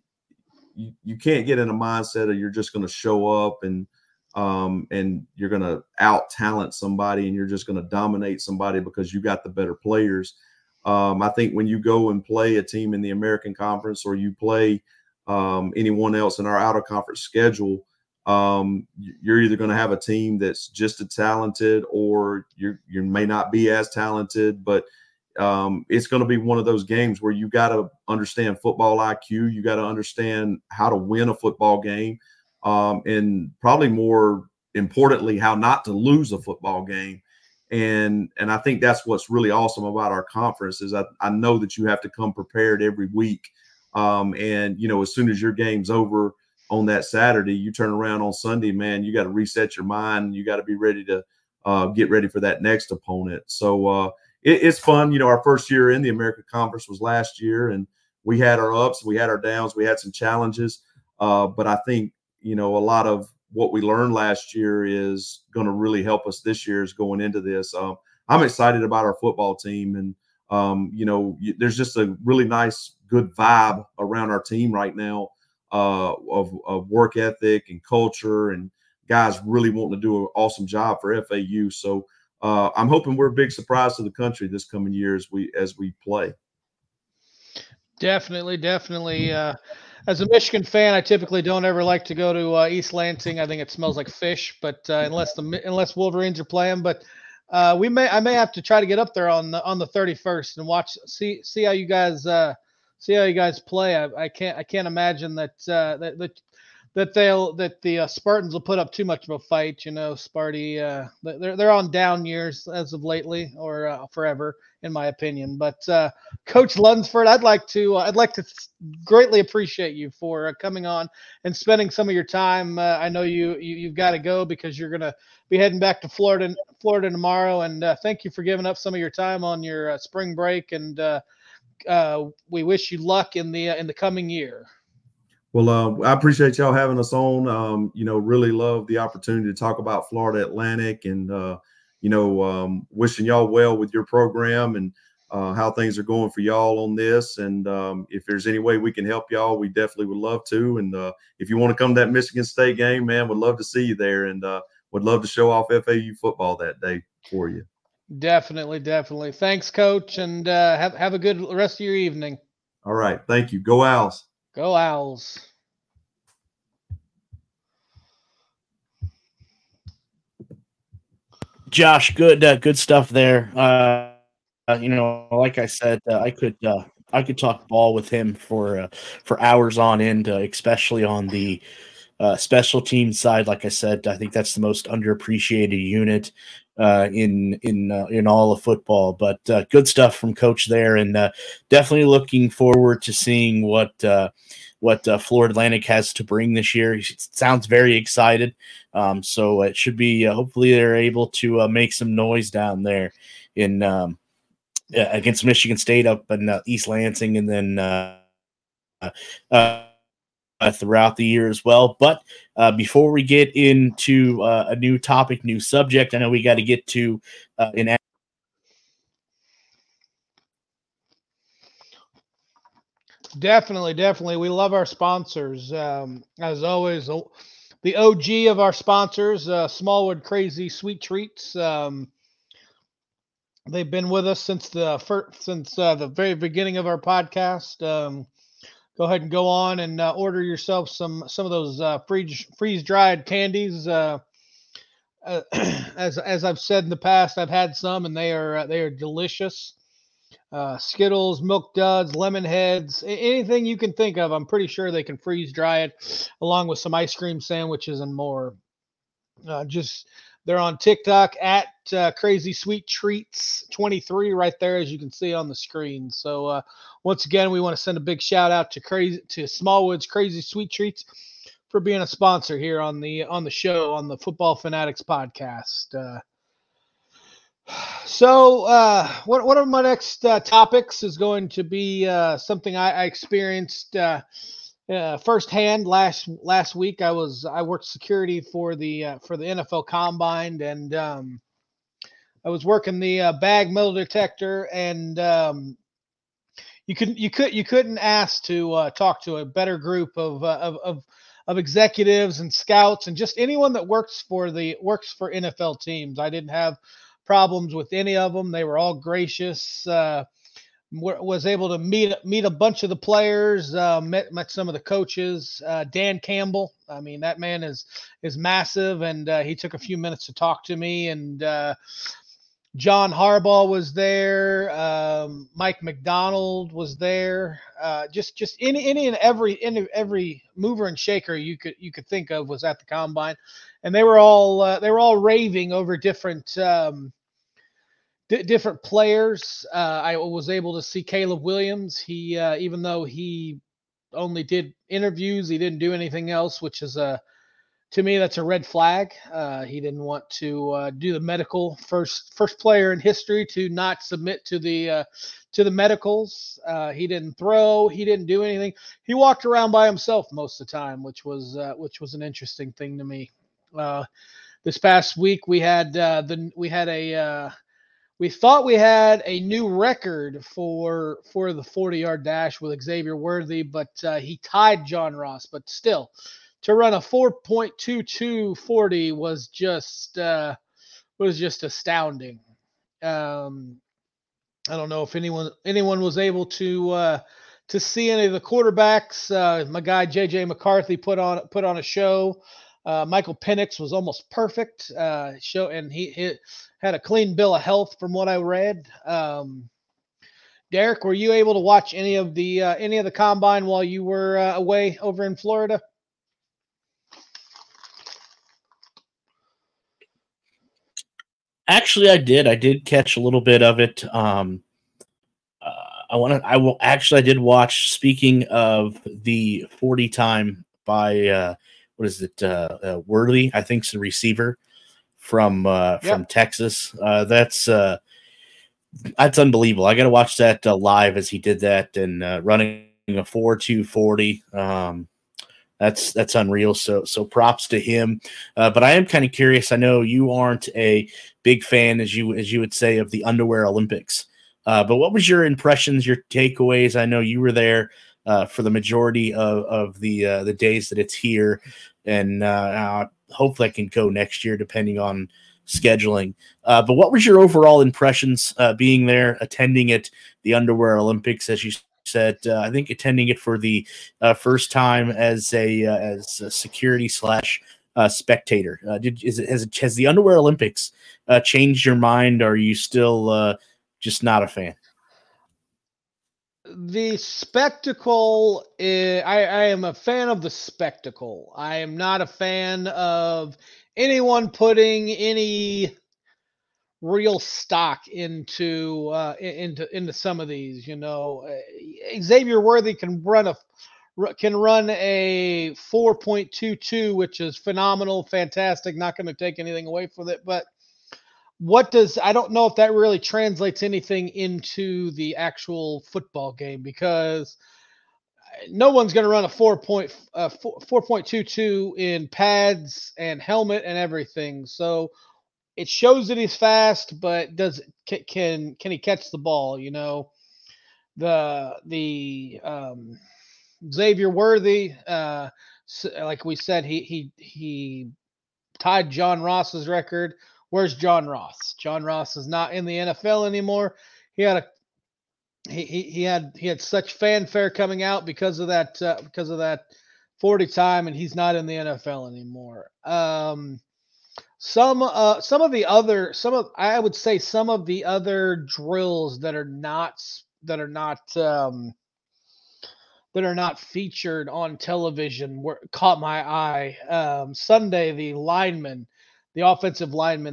you can't get in a mindset of you're just going to show up and you're going to out talent somebody and you're just going to dominate somebody because you got the better players. I think when you go and play a team in the American Conference or you play anyone else in our out of conference schedule, you're either going to have a team that's just as talented or you may not be as talented, but it's going to be one of those games where you got to understand football IQ. You got to understand how to win a football game. And probably more importantly, how not to lose a football game. And I think that's what's really awesome about our conference is I know that you have to come prepared every week. And as soon as your game's over on that Saturday, you turn around on Sunday, man, you got to reset your mind. You got to be ready to get ready for that next opponent. So it's fun. Our first year in the American Conference was last year, and we had our ups, we had our downs, we had some challenges. But I think, a lot of what we learned last year is going to really help us this year is going into this. I'm excited about our football team, and there's just a really nice, good vibe around our team right now of work ethic and culture, and guys really wanting to do an awesome job for FAU. So I'm hoping we're a big surprise to the country this coming year as we play. Definitely. As a Michigan fan, I typically don't ever like to go to East Lansing. I think it smells like fish, but unless Wolverines are playing, but I may have to try to get up there on the 31st and see how you guys play. I can't imagine that the Spartans will put up too much of a fight. Sparty, they're on down years as of lately or forever, in my opinion. But Coach Lunsford, I'd like to greatly appreciate you for coming on and spending some of your time. I know you've got to go because you're going to be heading back to Florida tomorrow. And thank you for giving up some of your time on your spring break. And we wish you luck in the coming year. Well, I appreciate y'all having us on. Really love the opportunity to talk about Florida Atlantic and, wishing y'all well with your program and how things are going for y'all on this. And if there's any way we can help y'all, we definitely would love to. And if you want to come to that Michigan State game, man, would love to see you there and would love to show off FAU football that day for you. Definitely. Thanks, Coach, and have a good rest of your evening. All right. Thank you. Go Owls. Go Owls. Josh, good stuff there. Like I said, I could talk ball with him for hours on end, especially on the special team side. Like I said, I think that's the most underappreciated unit in all of football. But good stuff from Coach there, and definitely looking forward to seeing what Florida Atlantic has to bring this year. He sounds very excited. So it should be hopefully they're able to make some noise down there in against Michigan State up in East Lansing, and then throughout the year as well. But before we get into a new topic, new subject, I know we got to get to an. Definitely. We love our sponsors. As always, the OG of our sponsors, Smallwood Crazy Sweet Treats. They've been with us since the very beginning of our podcast. Go ahead and go on and order yourself some of those freeze dried candies. As I've said in the past, I've had some and they are delicious. Skittles, Milk Duds, Lemon Heads, anything you can think of. I'm pretty sure they can freeze dry it, along with some ice cream sandwiches and more. They're on TikTok at Crazy Sweet Treats 23 right there, as you can see on the screen. So once again, we want to send a big shout out to Smallwood's Crazy Sweet Treats for being a sponsor here on the show on the Football Fanatics podcast. So one of my next topics is going to be something I experienced firsthand last week. I worked security for the NFL Combine, and I was working the bag metal detector, and you couldn't ask to talk to a better group of executives and scouts and just anyone that works for NFL teams. I didn't have problems with any of them. They were all gracious. Was able to meet a bunch of the players, met some of the coaches. Dan Campbell, I mean, that man is massive, and he took a few minutes to talk to me. And John Harbaugh was there. Mike McDonald was there. Just any and every mover and shaker you could think of was at the combine, and they were all raving over different players. I was able to see Caleb Williams. He even though he only did interviews, he didn't do anything else, which is to me, that's a red flag. He didn't want to do the medical. First player in history to not submit to the medicals. He didn't throw. He didn't do anything. He walked around by himself most of the time, which was an interesting thing to me. This past week we had we thought we had a new record for the 40-yard dash with Xavier Worthy, but he tied John Ross. But still, to run a 4.22 40 was just astounding. I don't know if anyone was able to see any of the quarterbacks. My guy JJ McCarthy put on a show. Michael Penix was almost perfect. And he had a clean bill of health from what I read. Derek, were you able to watch any of the combine while you were away over in Florida? Actually, I did. I did catch a little bit of it. I did watch. Speaking of the 40 time by what is it? Worthy, I think, is the receiver from Texas. That's unbelievable. I got to watch that live as he did that and running a 4.2 40. That's unreal. So props to him. But I am kind of curious. I know you aren't a big fan, as you would say, of the underwear Olympics. But what was your impressions, your takeaways? I know you were there for the majority of the days that it's here, and hopefully I can go next year, depending on scheduling. But what was your overall impressions being there, attending it, the underwear Olympics, as you said? I think attending it for the first time as a security / spectator. Has the underwear Olympics changed your mind? Or are you still just not a fan? The spectacle, I am a fan of the spectacle. I am not a fan of anyone putting any real stock into some of these. You know, Xavier Worthy can run a 4.22, which is phenomenal, fantastic. Not going to take anything away from it, but I don't know if that really translates anything into the actual football game, because no one's going to run a 4.22 in pads and helmet and everything. So it shows that he's fast, but can he catch the ball? You know, the Xavier Worthy, like we said, he tied John Ross's record. Where's John Ross? John Ross is not in the NFL anymore. He had a he had such fanfare coming out because of that 40 time, and he's not in the NFL anymore. Some of the other some of I would say some of the other drills that are not featured on television caught my eye. Sunday, the offensive linemen,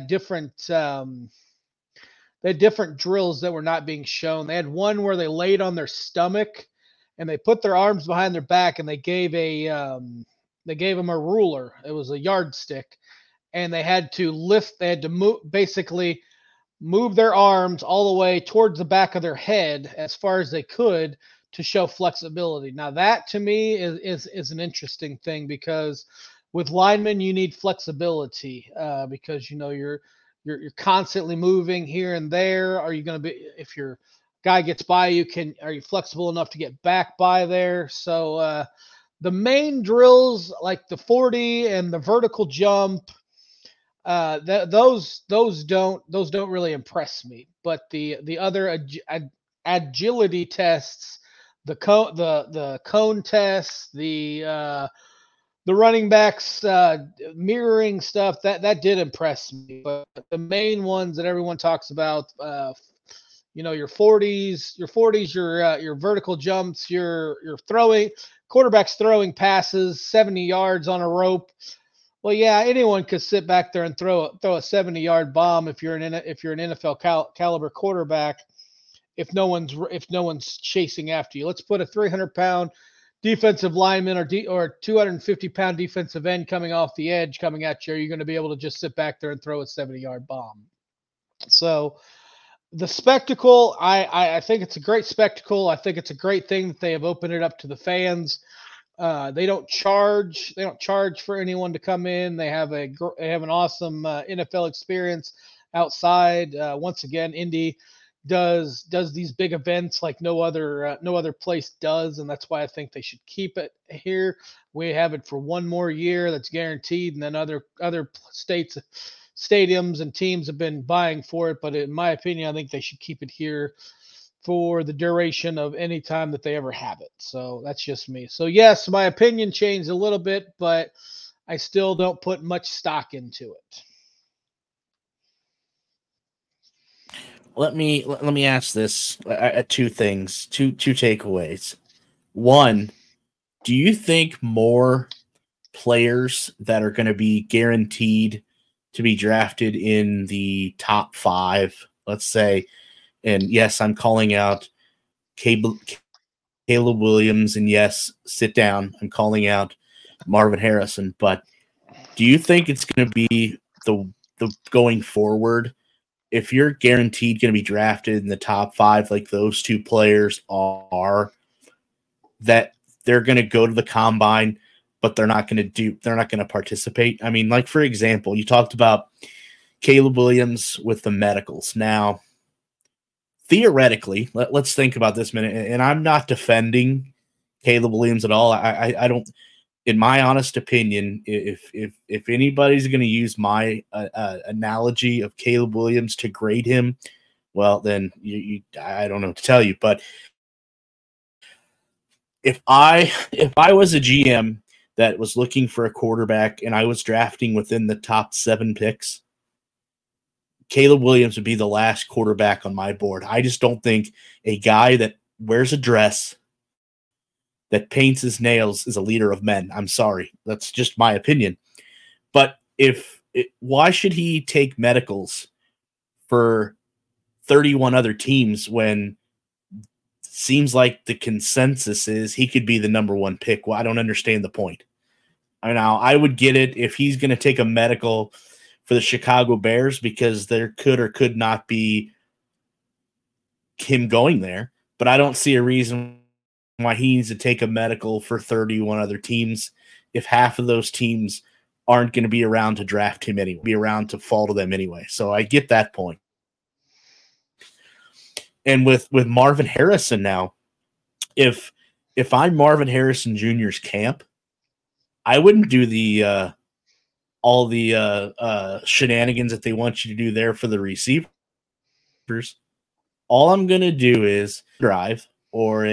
they had different drills that were not being shown. They had one where they laid on their stomach and they put their arms behind their back, and they gave them a ruler. It was a yardstick, and they had to lift. They had to move their arms all the way towards the back of their head as far as they could to show flexibility. Now that to me is an interesting thing, because with linemen you need flexibility, because you're constantly moving here and there. Are you going to be, if your guy gets by you, are you flexible enough to get back by there? So the main drills like the 40 and the vertical jump, those don't really impress me. But the other agility tests, the cone tests, the running backs mirroring stuff, that did impress me. But the main ones that everyone talks about, your 40s, your vertical jumps, your quarterbacks throwing passes 70 yards on a rope. Well, yeah, anyone could sit back there and throw a 70-yard bomb if you're an NFL caliber quarterback. If no one's chasing after you, let's put a 300-pound defensive lineman or 250-pound defensive end coming off the edge coming at you. Are you going to be able to just sit back there and throw a 70-yard bomb? So the spectacle, I think it's a great spectacle. I think it's a great thing that they have opened it up to the fans. They don't charge for anyone to come in. They have an awesome NFL experience outside. Once again, Indy does these big events like no other place does, and that's why I think they should keep it here. We have it for one more year, that's guaranteed, and then other states, stadiums, and teams have been buying for it. But in my opinion, I think they should keep it here for the duration of any time that they ever have it. So that's just me. So yes, my opinion changed a little bit, but I still don't put much stock into it. Let me ask this: two things, two takeaways. One, do you think more players that are going to be guaranteed to be drafted in the top 5, let's say, and yes, I'm calling out Caleb Williams, and yes, sit down, I'm calling out Marvin Harrison, but do you think it's going to be the going forward, if you're guaranteed going to be drafted in the top 5, like those two players are, that they're going to go to the combine, but they're not going to participate? I mean, like, for example, you talked about Caleb Williams with the medicals. Now, theoretically, let's think about this minute, and I'm not defending Caleb Williams at all. I don't, in my honest opinion, if anybody's going to use my analogy of Caleb Williams to grade him, well, then I don't know what to tell you. But if I was a GM that was looking for a quarterback and I was drafting within the top 7 picks, Caleb Williams would be the last quarterback on my board. I just don't think a guy that wears a dress, that paints his nails, is a leader of men. I'm sorry. That's just my opinion. But why should he take medicals for 31 other teams when it seems like the consensus is he could be the number 1 pick? Well, I don't understand the point. Now, I would get it if he's going to take a medical for the Chicago Bears, because there could or could not be him going there. But I don't see a reason why he needs to take a medical for 31 other teams if half of those teams aren't going to be around to draft him anyway, be around to fall to them anyway. So I get that point. And with Marvin Harrison now, if I'm Marvin Harrison Jr.'s camp, I wouldn't do the all the shenanigans that they want you to do there for the receivers. All I'm gonna do is drive or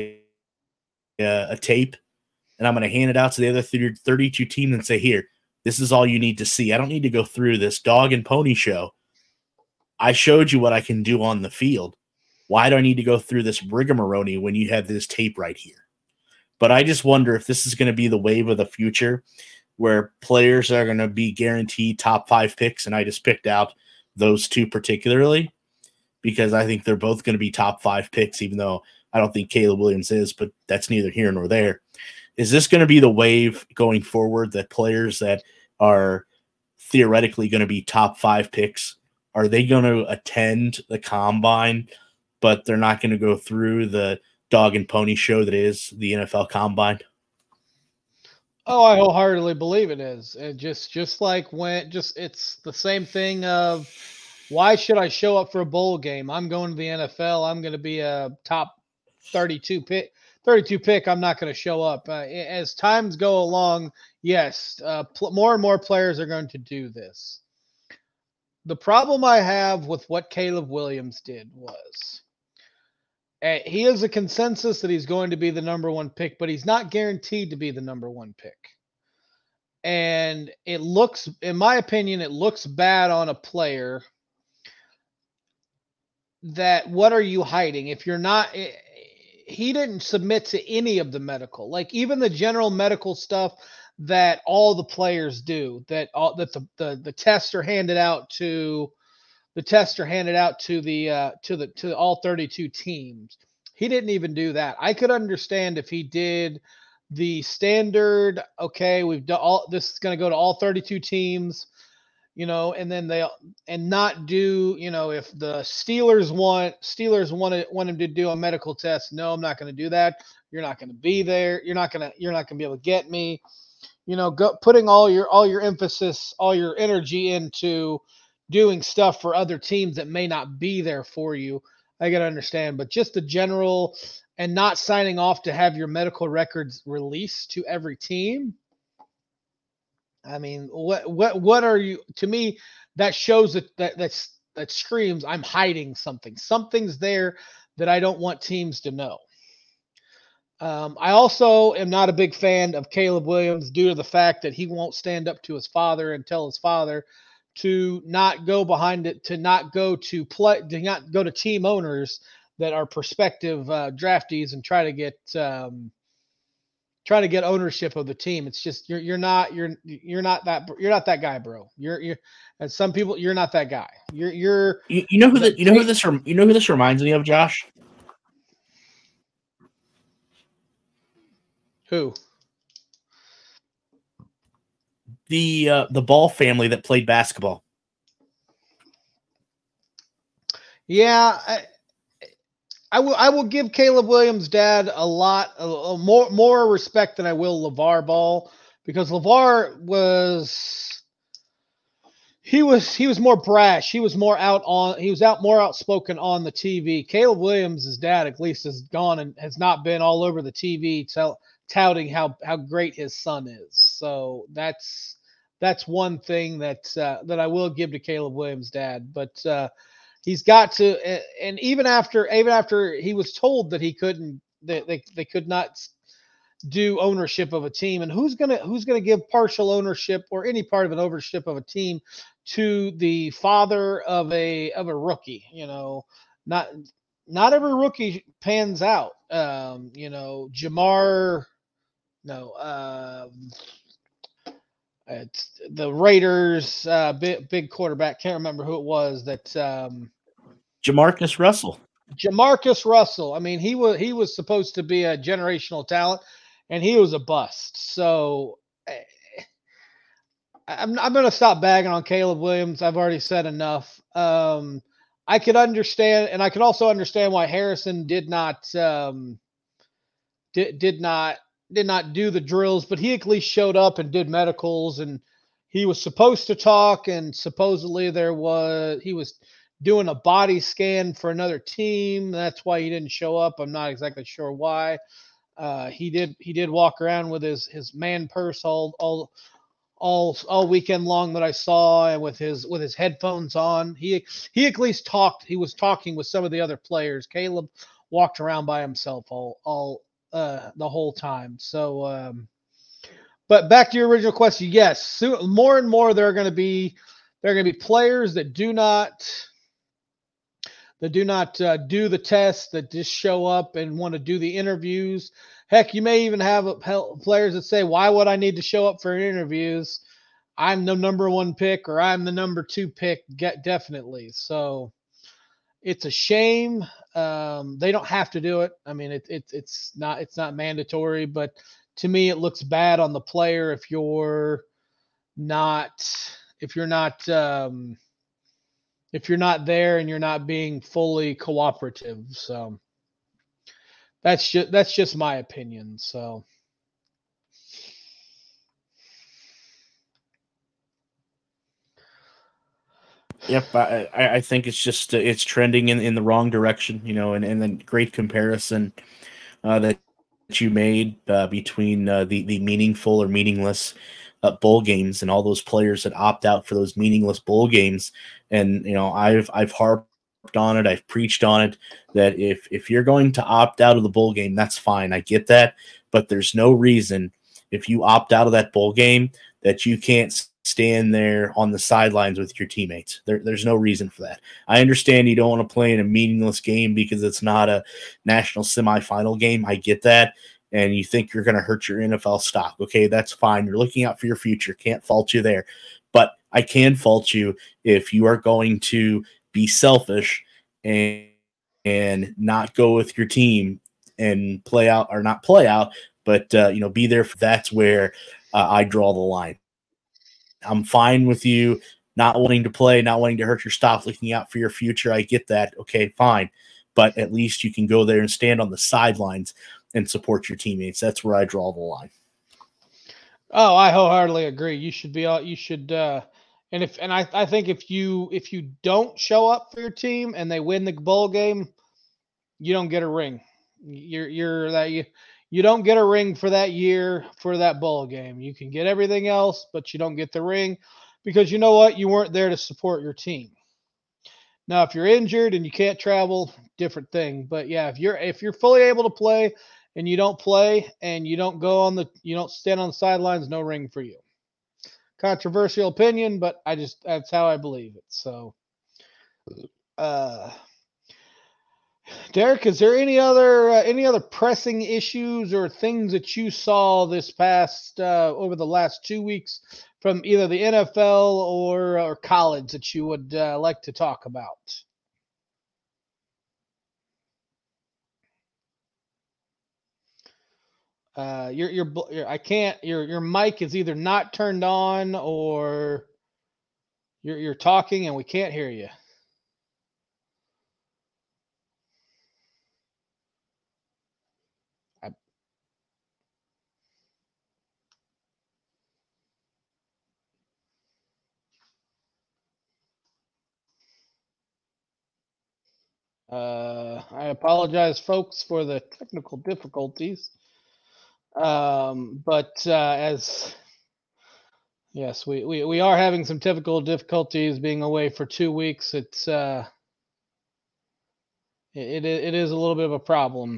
a tape, and I'm gonna hand it out to the other 32 teams and say, "Here, this is all you need to see. I don't need to go through this dog and pony show. I showed you what I can do on the field. Why do I need to go through this rigmarole when you have this tape right here?" But I just wonder if this is going to be the wave of the future where players are going to be guaranteed top 5 picks. And I just picked out those two particularly because I think they're both going to be top 5 picks, even though I don't think Caleb Williams is, but that's neither here nor there. Is this going to be the wave going forward that players that are theoretically going to be top 5 picks, are they going to attend the combine, but they're not going to go through the dog and pony show that is the NFL Combine? Oh, I wholeheartedly believe it is. And just like it's the same thing of why should I show up for a bowl game? I'm going to the NFL. I'm going to be a top 32 pick. 32 pick. I'm not going to show up. As times go along, yes, more and more players are going to do this. The problem I have with what Caleb Williams did was he has a consensus that he's going to be the number 1 pick, but he's not guaranteed to be the number 1 pick. And it looks, in my opinion, it looks bad on a player that what are you hiding? If you're not, he didn't submit to any of the medical, like even the general medical stuff that all the players do, that the tests are handed out to the all 32 teams. He didn't even do that. I could understand if he did the standard, okay, we've done all this is going to go to all 32 teams, and then not do, if the Steelers want him to do a medical test. No, I'm not going to do that. You're not going to be there. You're not going to be able to get me, go putting all your emphasis, all your energy into doing stuff for other teams that may not be there for you. I got to understand, but just the general and not signing off to have your medical records released to every team. I mean, what are you, to me, that shows that screams I'm hiding something. Something's there that I don't want teams to know. I also am not a big fan of Caleb Williams due to the fact that he won't stand up to his father and tell his father to not go behind it, to not go to team owners that are prospective draftees and try to get ownership of the team. It's just you're not that guy, bro. You're and some people, you're not that guy. You know who this reminds me of, Josh? Who? The Ball family that played basketball. Yeah, I will give Caleb Williams' dad a lot more respect than I will LeVar Ball, because LeVar was more brash. He was more outspoken on the TV. Caleb Williams' dad at least has gone and has not been all over the TV touting how great his son is. So that's one thing that I will give to Caleb Williams' dad. But he's got to, and even after he was told that he couldn't, they could not do ownership of a team, and who's gonna give partial ownership or any part of an ownership of a team to the father of a rookie? Not every rookie pans out. Jamar. No, it's the Raiders big quarterback. Can't remember who it was that. Jamarcus Russell. Jamarcus Russell. I mean, he was supposed to be a generational talent, and he was a bust. So I'm going to stop bagging on Caleb Williams. I've already said enough. I could understand, and I could also understand why Harrison did not do the drills, but he at least showed up and did medicals, and he was supposed to talk, and supposedly he was doing a body scan for another team. That's why he didn't show up. I'm not exactly sure why. He did walk around with his man purse all weekend long that I saw, and with his headphones on. He at least talked. He was talking with some of the other players. Caleb walked around by himself all the whole time. So, but back to your original question, yes, more and more there are going to be players that do not do the test, that just show up and want to do the interviews. Heck, you may even have players that say, "Why would I need to show up for interviews? I'm the number one pick, or I'm the number two pick." Definitely. So it's a shame. They don't have to do it. I mean, it's not mandatory, but to me, it looks bad on the player if you're not there and you're not being fully cooperative. So that's just my opinion. So. Yep, I think it's just it's trending in the wrong direction, and then great comparison that you made between the meaningful or meaningless bowl games and all those players that opt out for those meaningless bowl games. And I've harped on it, I've preached on it, that if you're going to opt out of the bowl game, that's fine. I get that, but there's no reason if you opt out of that bowl game that you can't stand there on the sidelines with your teammates. There's no reason for that. I understand you don't want to play in a meaningless game because it's not a national semifinal game. I get that. And you think you're going to hurt your NFL stock. Okay, that's fine. You're looking out for your future. Can't fault you there. But I can fault you if you are going to be selfish and not go with your team and play out, or not play out, but be there. That's where I draw the line. I'm fine with you not wanting to play, not wanting to hurt your stock, looking out for your future. I get that. Okay, fine. But at least you can go there and stand on the sidelines and support your teammates. That's where I draw the line. Oh, I wholeheartedly agree. You should be I think if you don't show up for your team and they win the bowl game, you don't get a ring. You don't get a ring for that year for that bowl game. You can get everything else, but you don't get the ring because you know what? You weren't there to support your team. Now, if you're injured and you can't travel, different thing. But yeah, if you're fully able to play and you don't play and you don't stand on the sidelines, no ring for you. Controversial opinion, but that's how I believe it. So, Derek, is there any other pressing issues or things that you saw this past over the last 2 weeks from either the NFL or college that you would like to talk about? Your mic is either not turned on or you're talking and we can't hear you. I apologize, folks, for the technical difficulties. But yes, we are having some typical difficulties being away for 2 weeks. It is a little bit of a problem.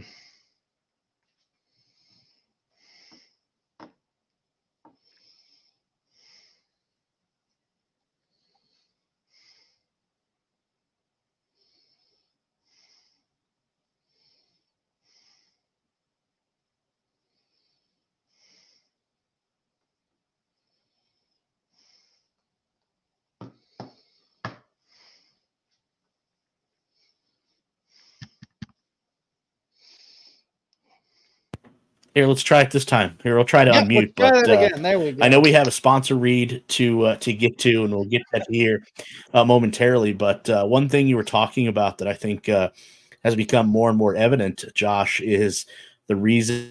Here, let's try it this time. Here, we'll try to unmute. Try that again. There we go. I know we have a sponsor read to get to, and we'll get that here momentarily. But one thing you were talking about that I think has become more and more evident, Josh, is the reason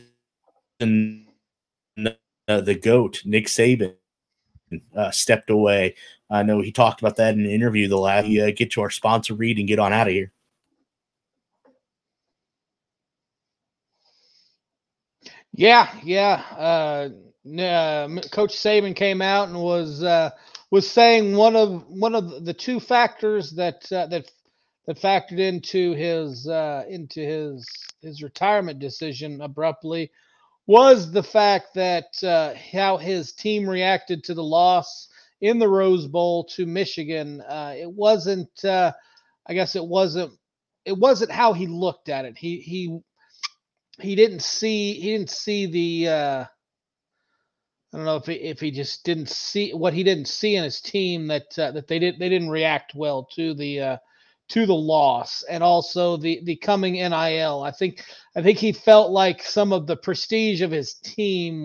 the GOAT, Nick Saban, stepped away. I know he talked about that in an interview the last. Get to our sponsor read and get on out of here. Yeah, yeah. Coach Saban came out and was saying one of the two factors that factored into his retirement decision abruptly was the fact that how his team reacted to the loss in the Rose Bowl to Michigan. It wasn't. I guess it wasn't. It wasn't how he looked at it. He didn't see the. I don't know if he just didn't see what he didn't see in his team that they didn't react well to the loss, and also the coming NIL. I think he felt like some of the prestige of his team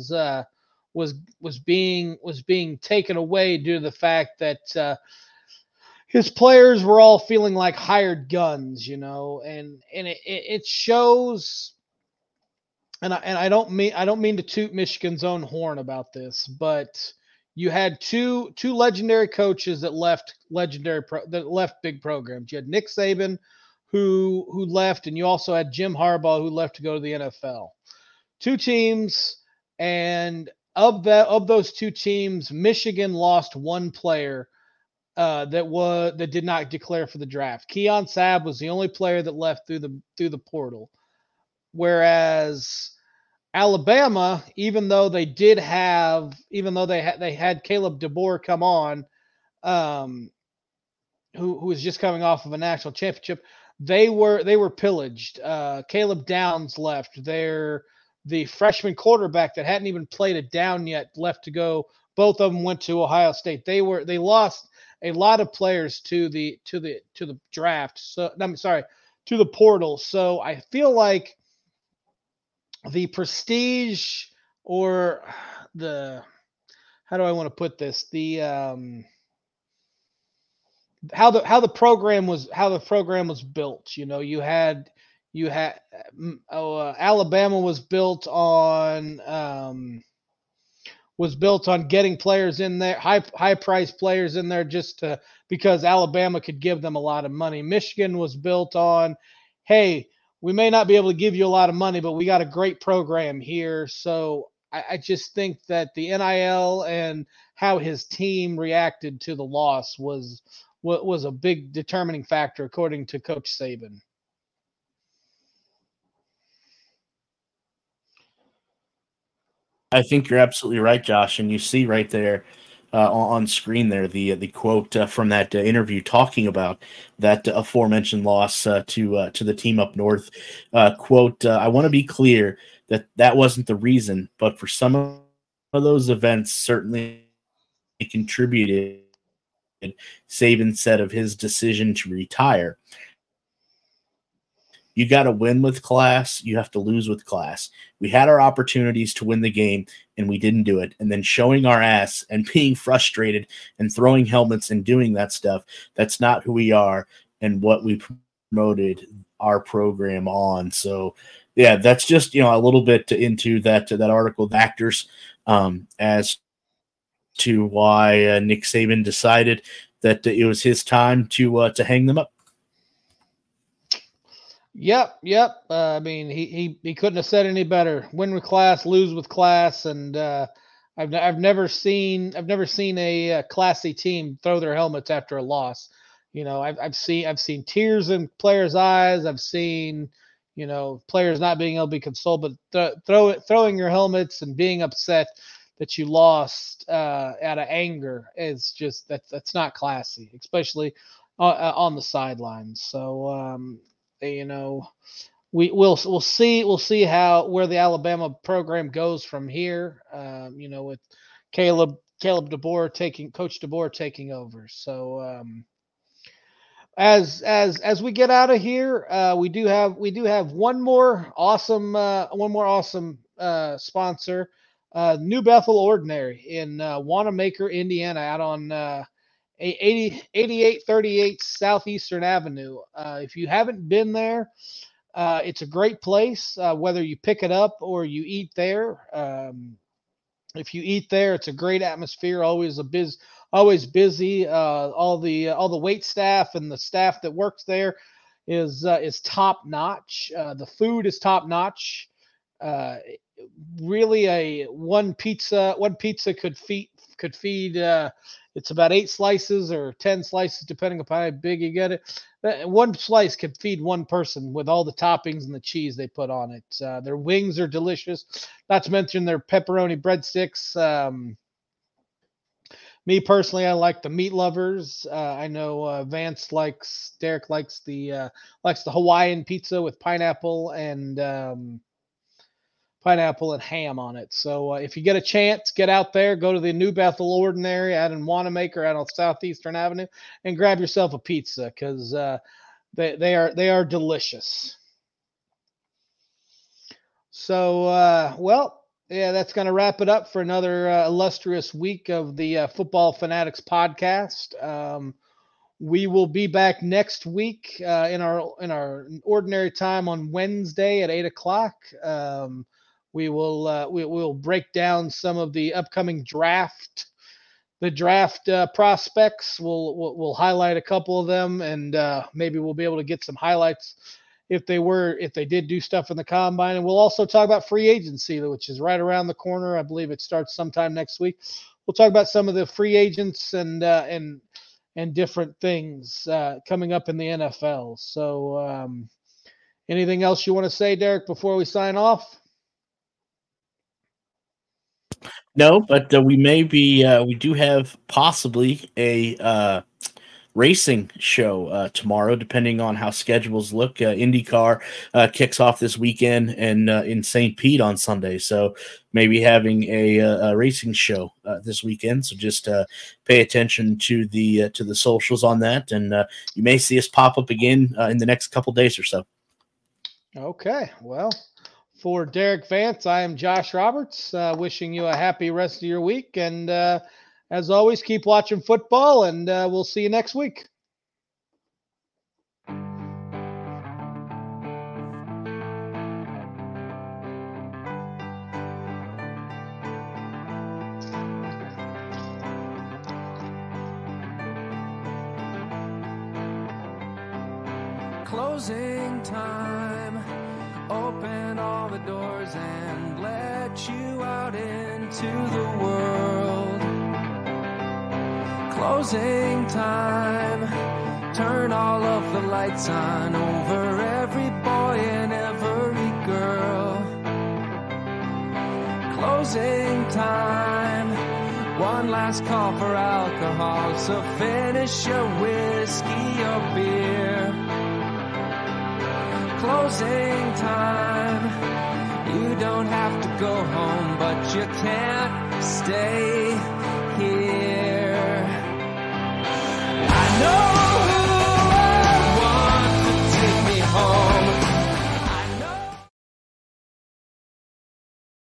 was being taken away due to the fact that his players were all feeling like hired guns, and it shows. And I don't mean to toot Michigan's own horn about this, but you had two legendary coaches that left big programs. You had Nick Saban, who left, and you also had Jim Harbaugh, who left to go to the NFL. Two teams, and of those two teams, Michigan lost one player that did not declare for the draft. Keon Sabb was the only player that left through the portal, whereas Alabama, even though they had Caleb DeBoer come on, um, who was just coming off of a national championship, they were pillaged. Caleb Downs left. The freshman quarterback that hadn't even played a down yet left to go. Both of them went to Ohio State. They lost a lot of players to the draft. So I'm sorry, to the portal. So I feel like the prestige, or the how do I want to put this, the how the program was built. You had Alabama was built on getting players in there, high price players in there, because Alabama could give them a lot of money. Michigan was built on, hey, we may not be able to give you a lot of money, but we got a great program here. So I just think that the NIL and how his team reacted to the loss was a big determining factor, according to Coach Saban. I think you're absolutely right, Josh, and you see right there on screen there the quote from that interview talking about that aforementioned loss to the team up north. Quote: I want to be clear that that wasn't the reason, but for some of those events certainly contributed. Saban said of his decision to retire. You got to win with class. You have to lose with class. We had our opportunities to win the game, and we didn't do it. And then showing our ass and being frustrated and throwing helmets and doing that stuff, that's not who we are and what we promoted our program on. So, yeah, that's just, a little bit into that article, the actors, as to why Nick Saban decided that it was his time to hang them up. Yep. I mean, he couldn't have said any better. Win with class, lose with class, and I've never seen a classy team throw their helmets after a loss. I've seen tears in players' eyes. I've seen players not being able to be consoled, but throwing your helmets and being upset that you lost out of anger is just that's not classy, especially on the sidelines. So you know, we'll see where the Alabama program goes from here. With Caleb DeBoer Coach DeBoer taking over. So as we get out of here, we do have one more awesome sponsor, New Bethel Ordinary in Wanamaker, Indiana, out on 8838 Southeastern Avenue. If you haven't been there, it's a great place, whether you pick it up or you eat there. If you eat there, it's a great atmosphere. Always busy. All the wait staff and the staff that works there is top notch. The food is top notch. really one pizza could feed it's about 8 slices or 10 slices depending upon how big you get it. One slice could feed one person with all the toppings and the cheese they put on it. Their wings are delicious, not to mention their pepperoni breadsticks. Me personally, I like the meat lovers. I know Derek likes the Hawaiian pizza with pineapple and ham on it. So if you get a chance, get out there, go to the New Bethel Ordinary out in Wanamaker, out on Southeastern Avenue, and grab yourself a pizza because they are delicious. So yeah, that's going to wrap it up for another illustrious week of the Football Fanatics podcast. We will be back next week in our ordinary time on Wednesday at 8:00. We will break down some of the upcoming draft prospects. We'll highlight a couple of them, and maybe we'll be able to get some highlights if they did do stuff in the combine. And we'll also talk about free agency, which is right around the corner. I believe it starts sometime next week. We'll talk about some of the free agents and different things coming up in the NFL. So anything else you want to say, Derek, before we sign off? No, but we do have possibly a racing show tomorrow, depending on how schedules look. IndyCar kicks off this weekend and in St. Pete on Sunday, so maybe having a racing show this weekend. So just pay attention to the socials on that, and you may see us pop up again in the next couple days or so. Okay, well, for Derek Vance, I am Josh Roberts, wishing you a happy rest of your week, and as always, keep watching football, and we'll see you next week. Closing time. Open all the doors and let you out into the world. Closing time. Turn all of the lights on over every boy and every girl. Closing time. One last call for alcohol, so finish your whiskey or beer. Closing time. You don't have to go home, but you can't stay here.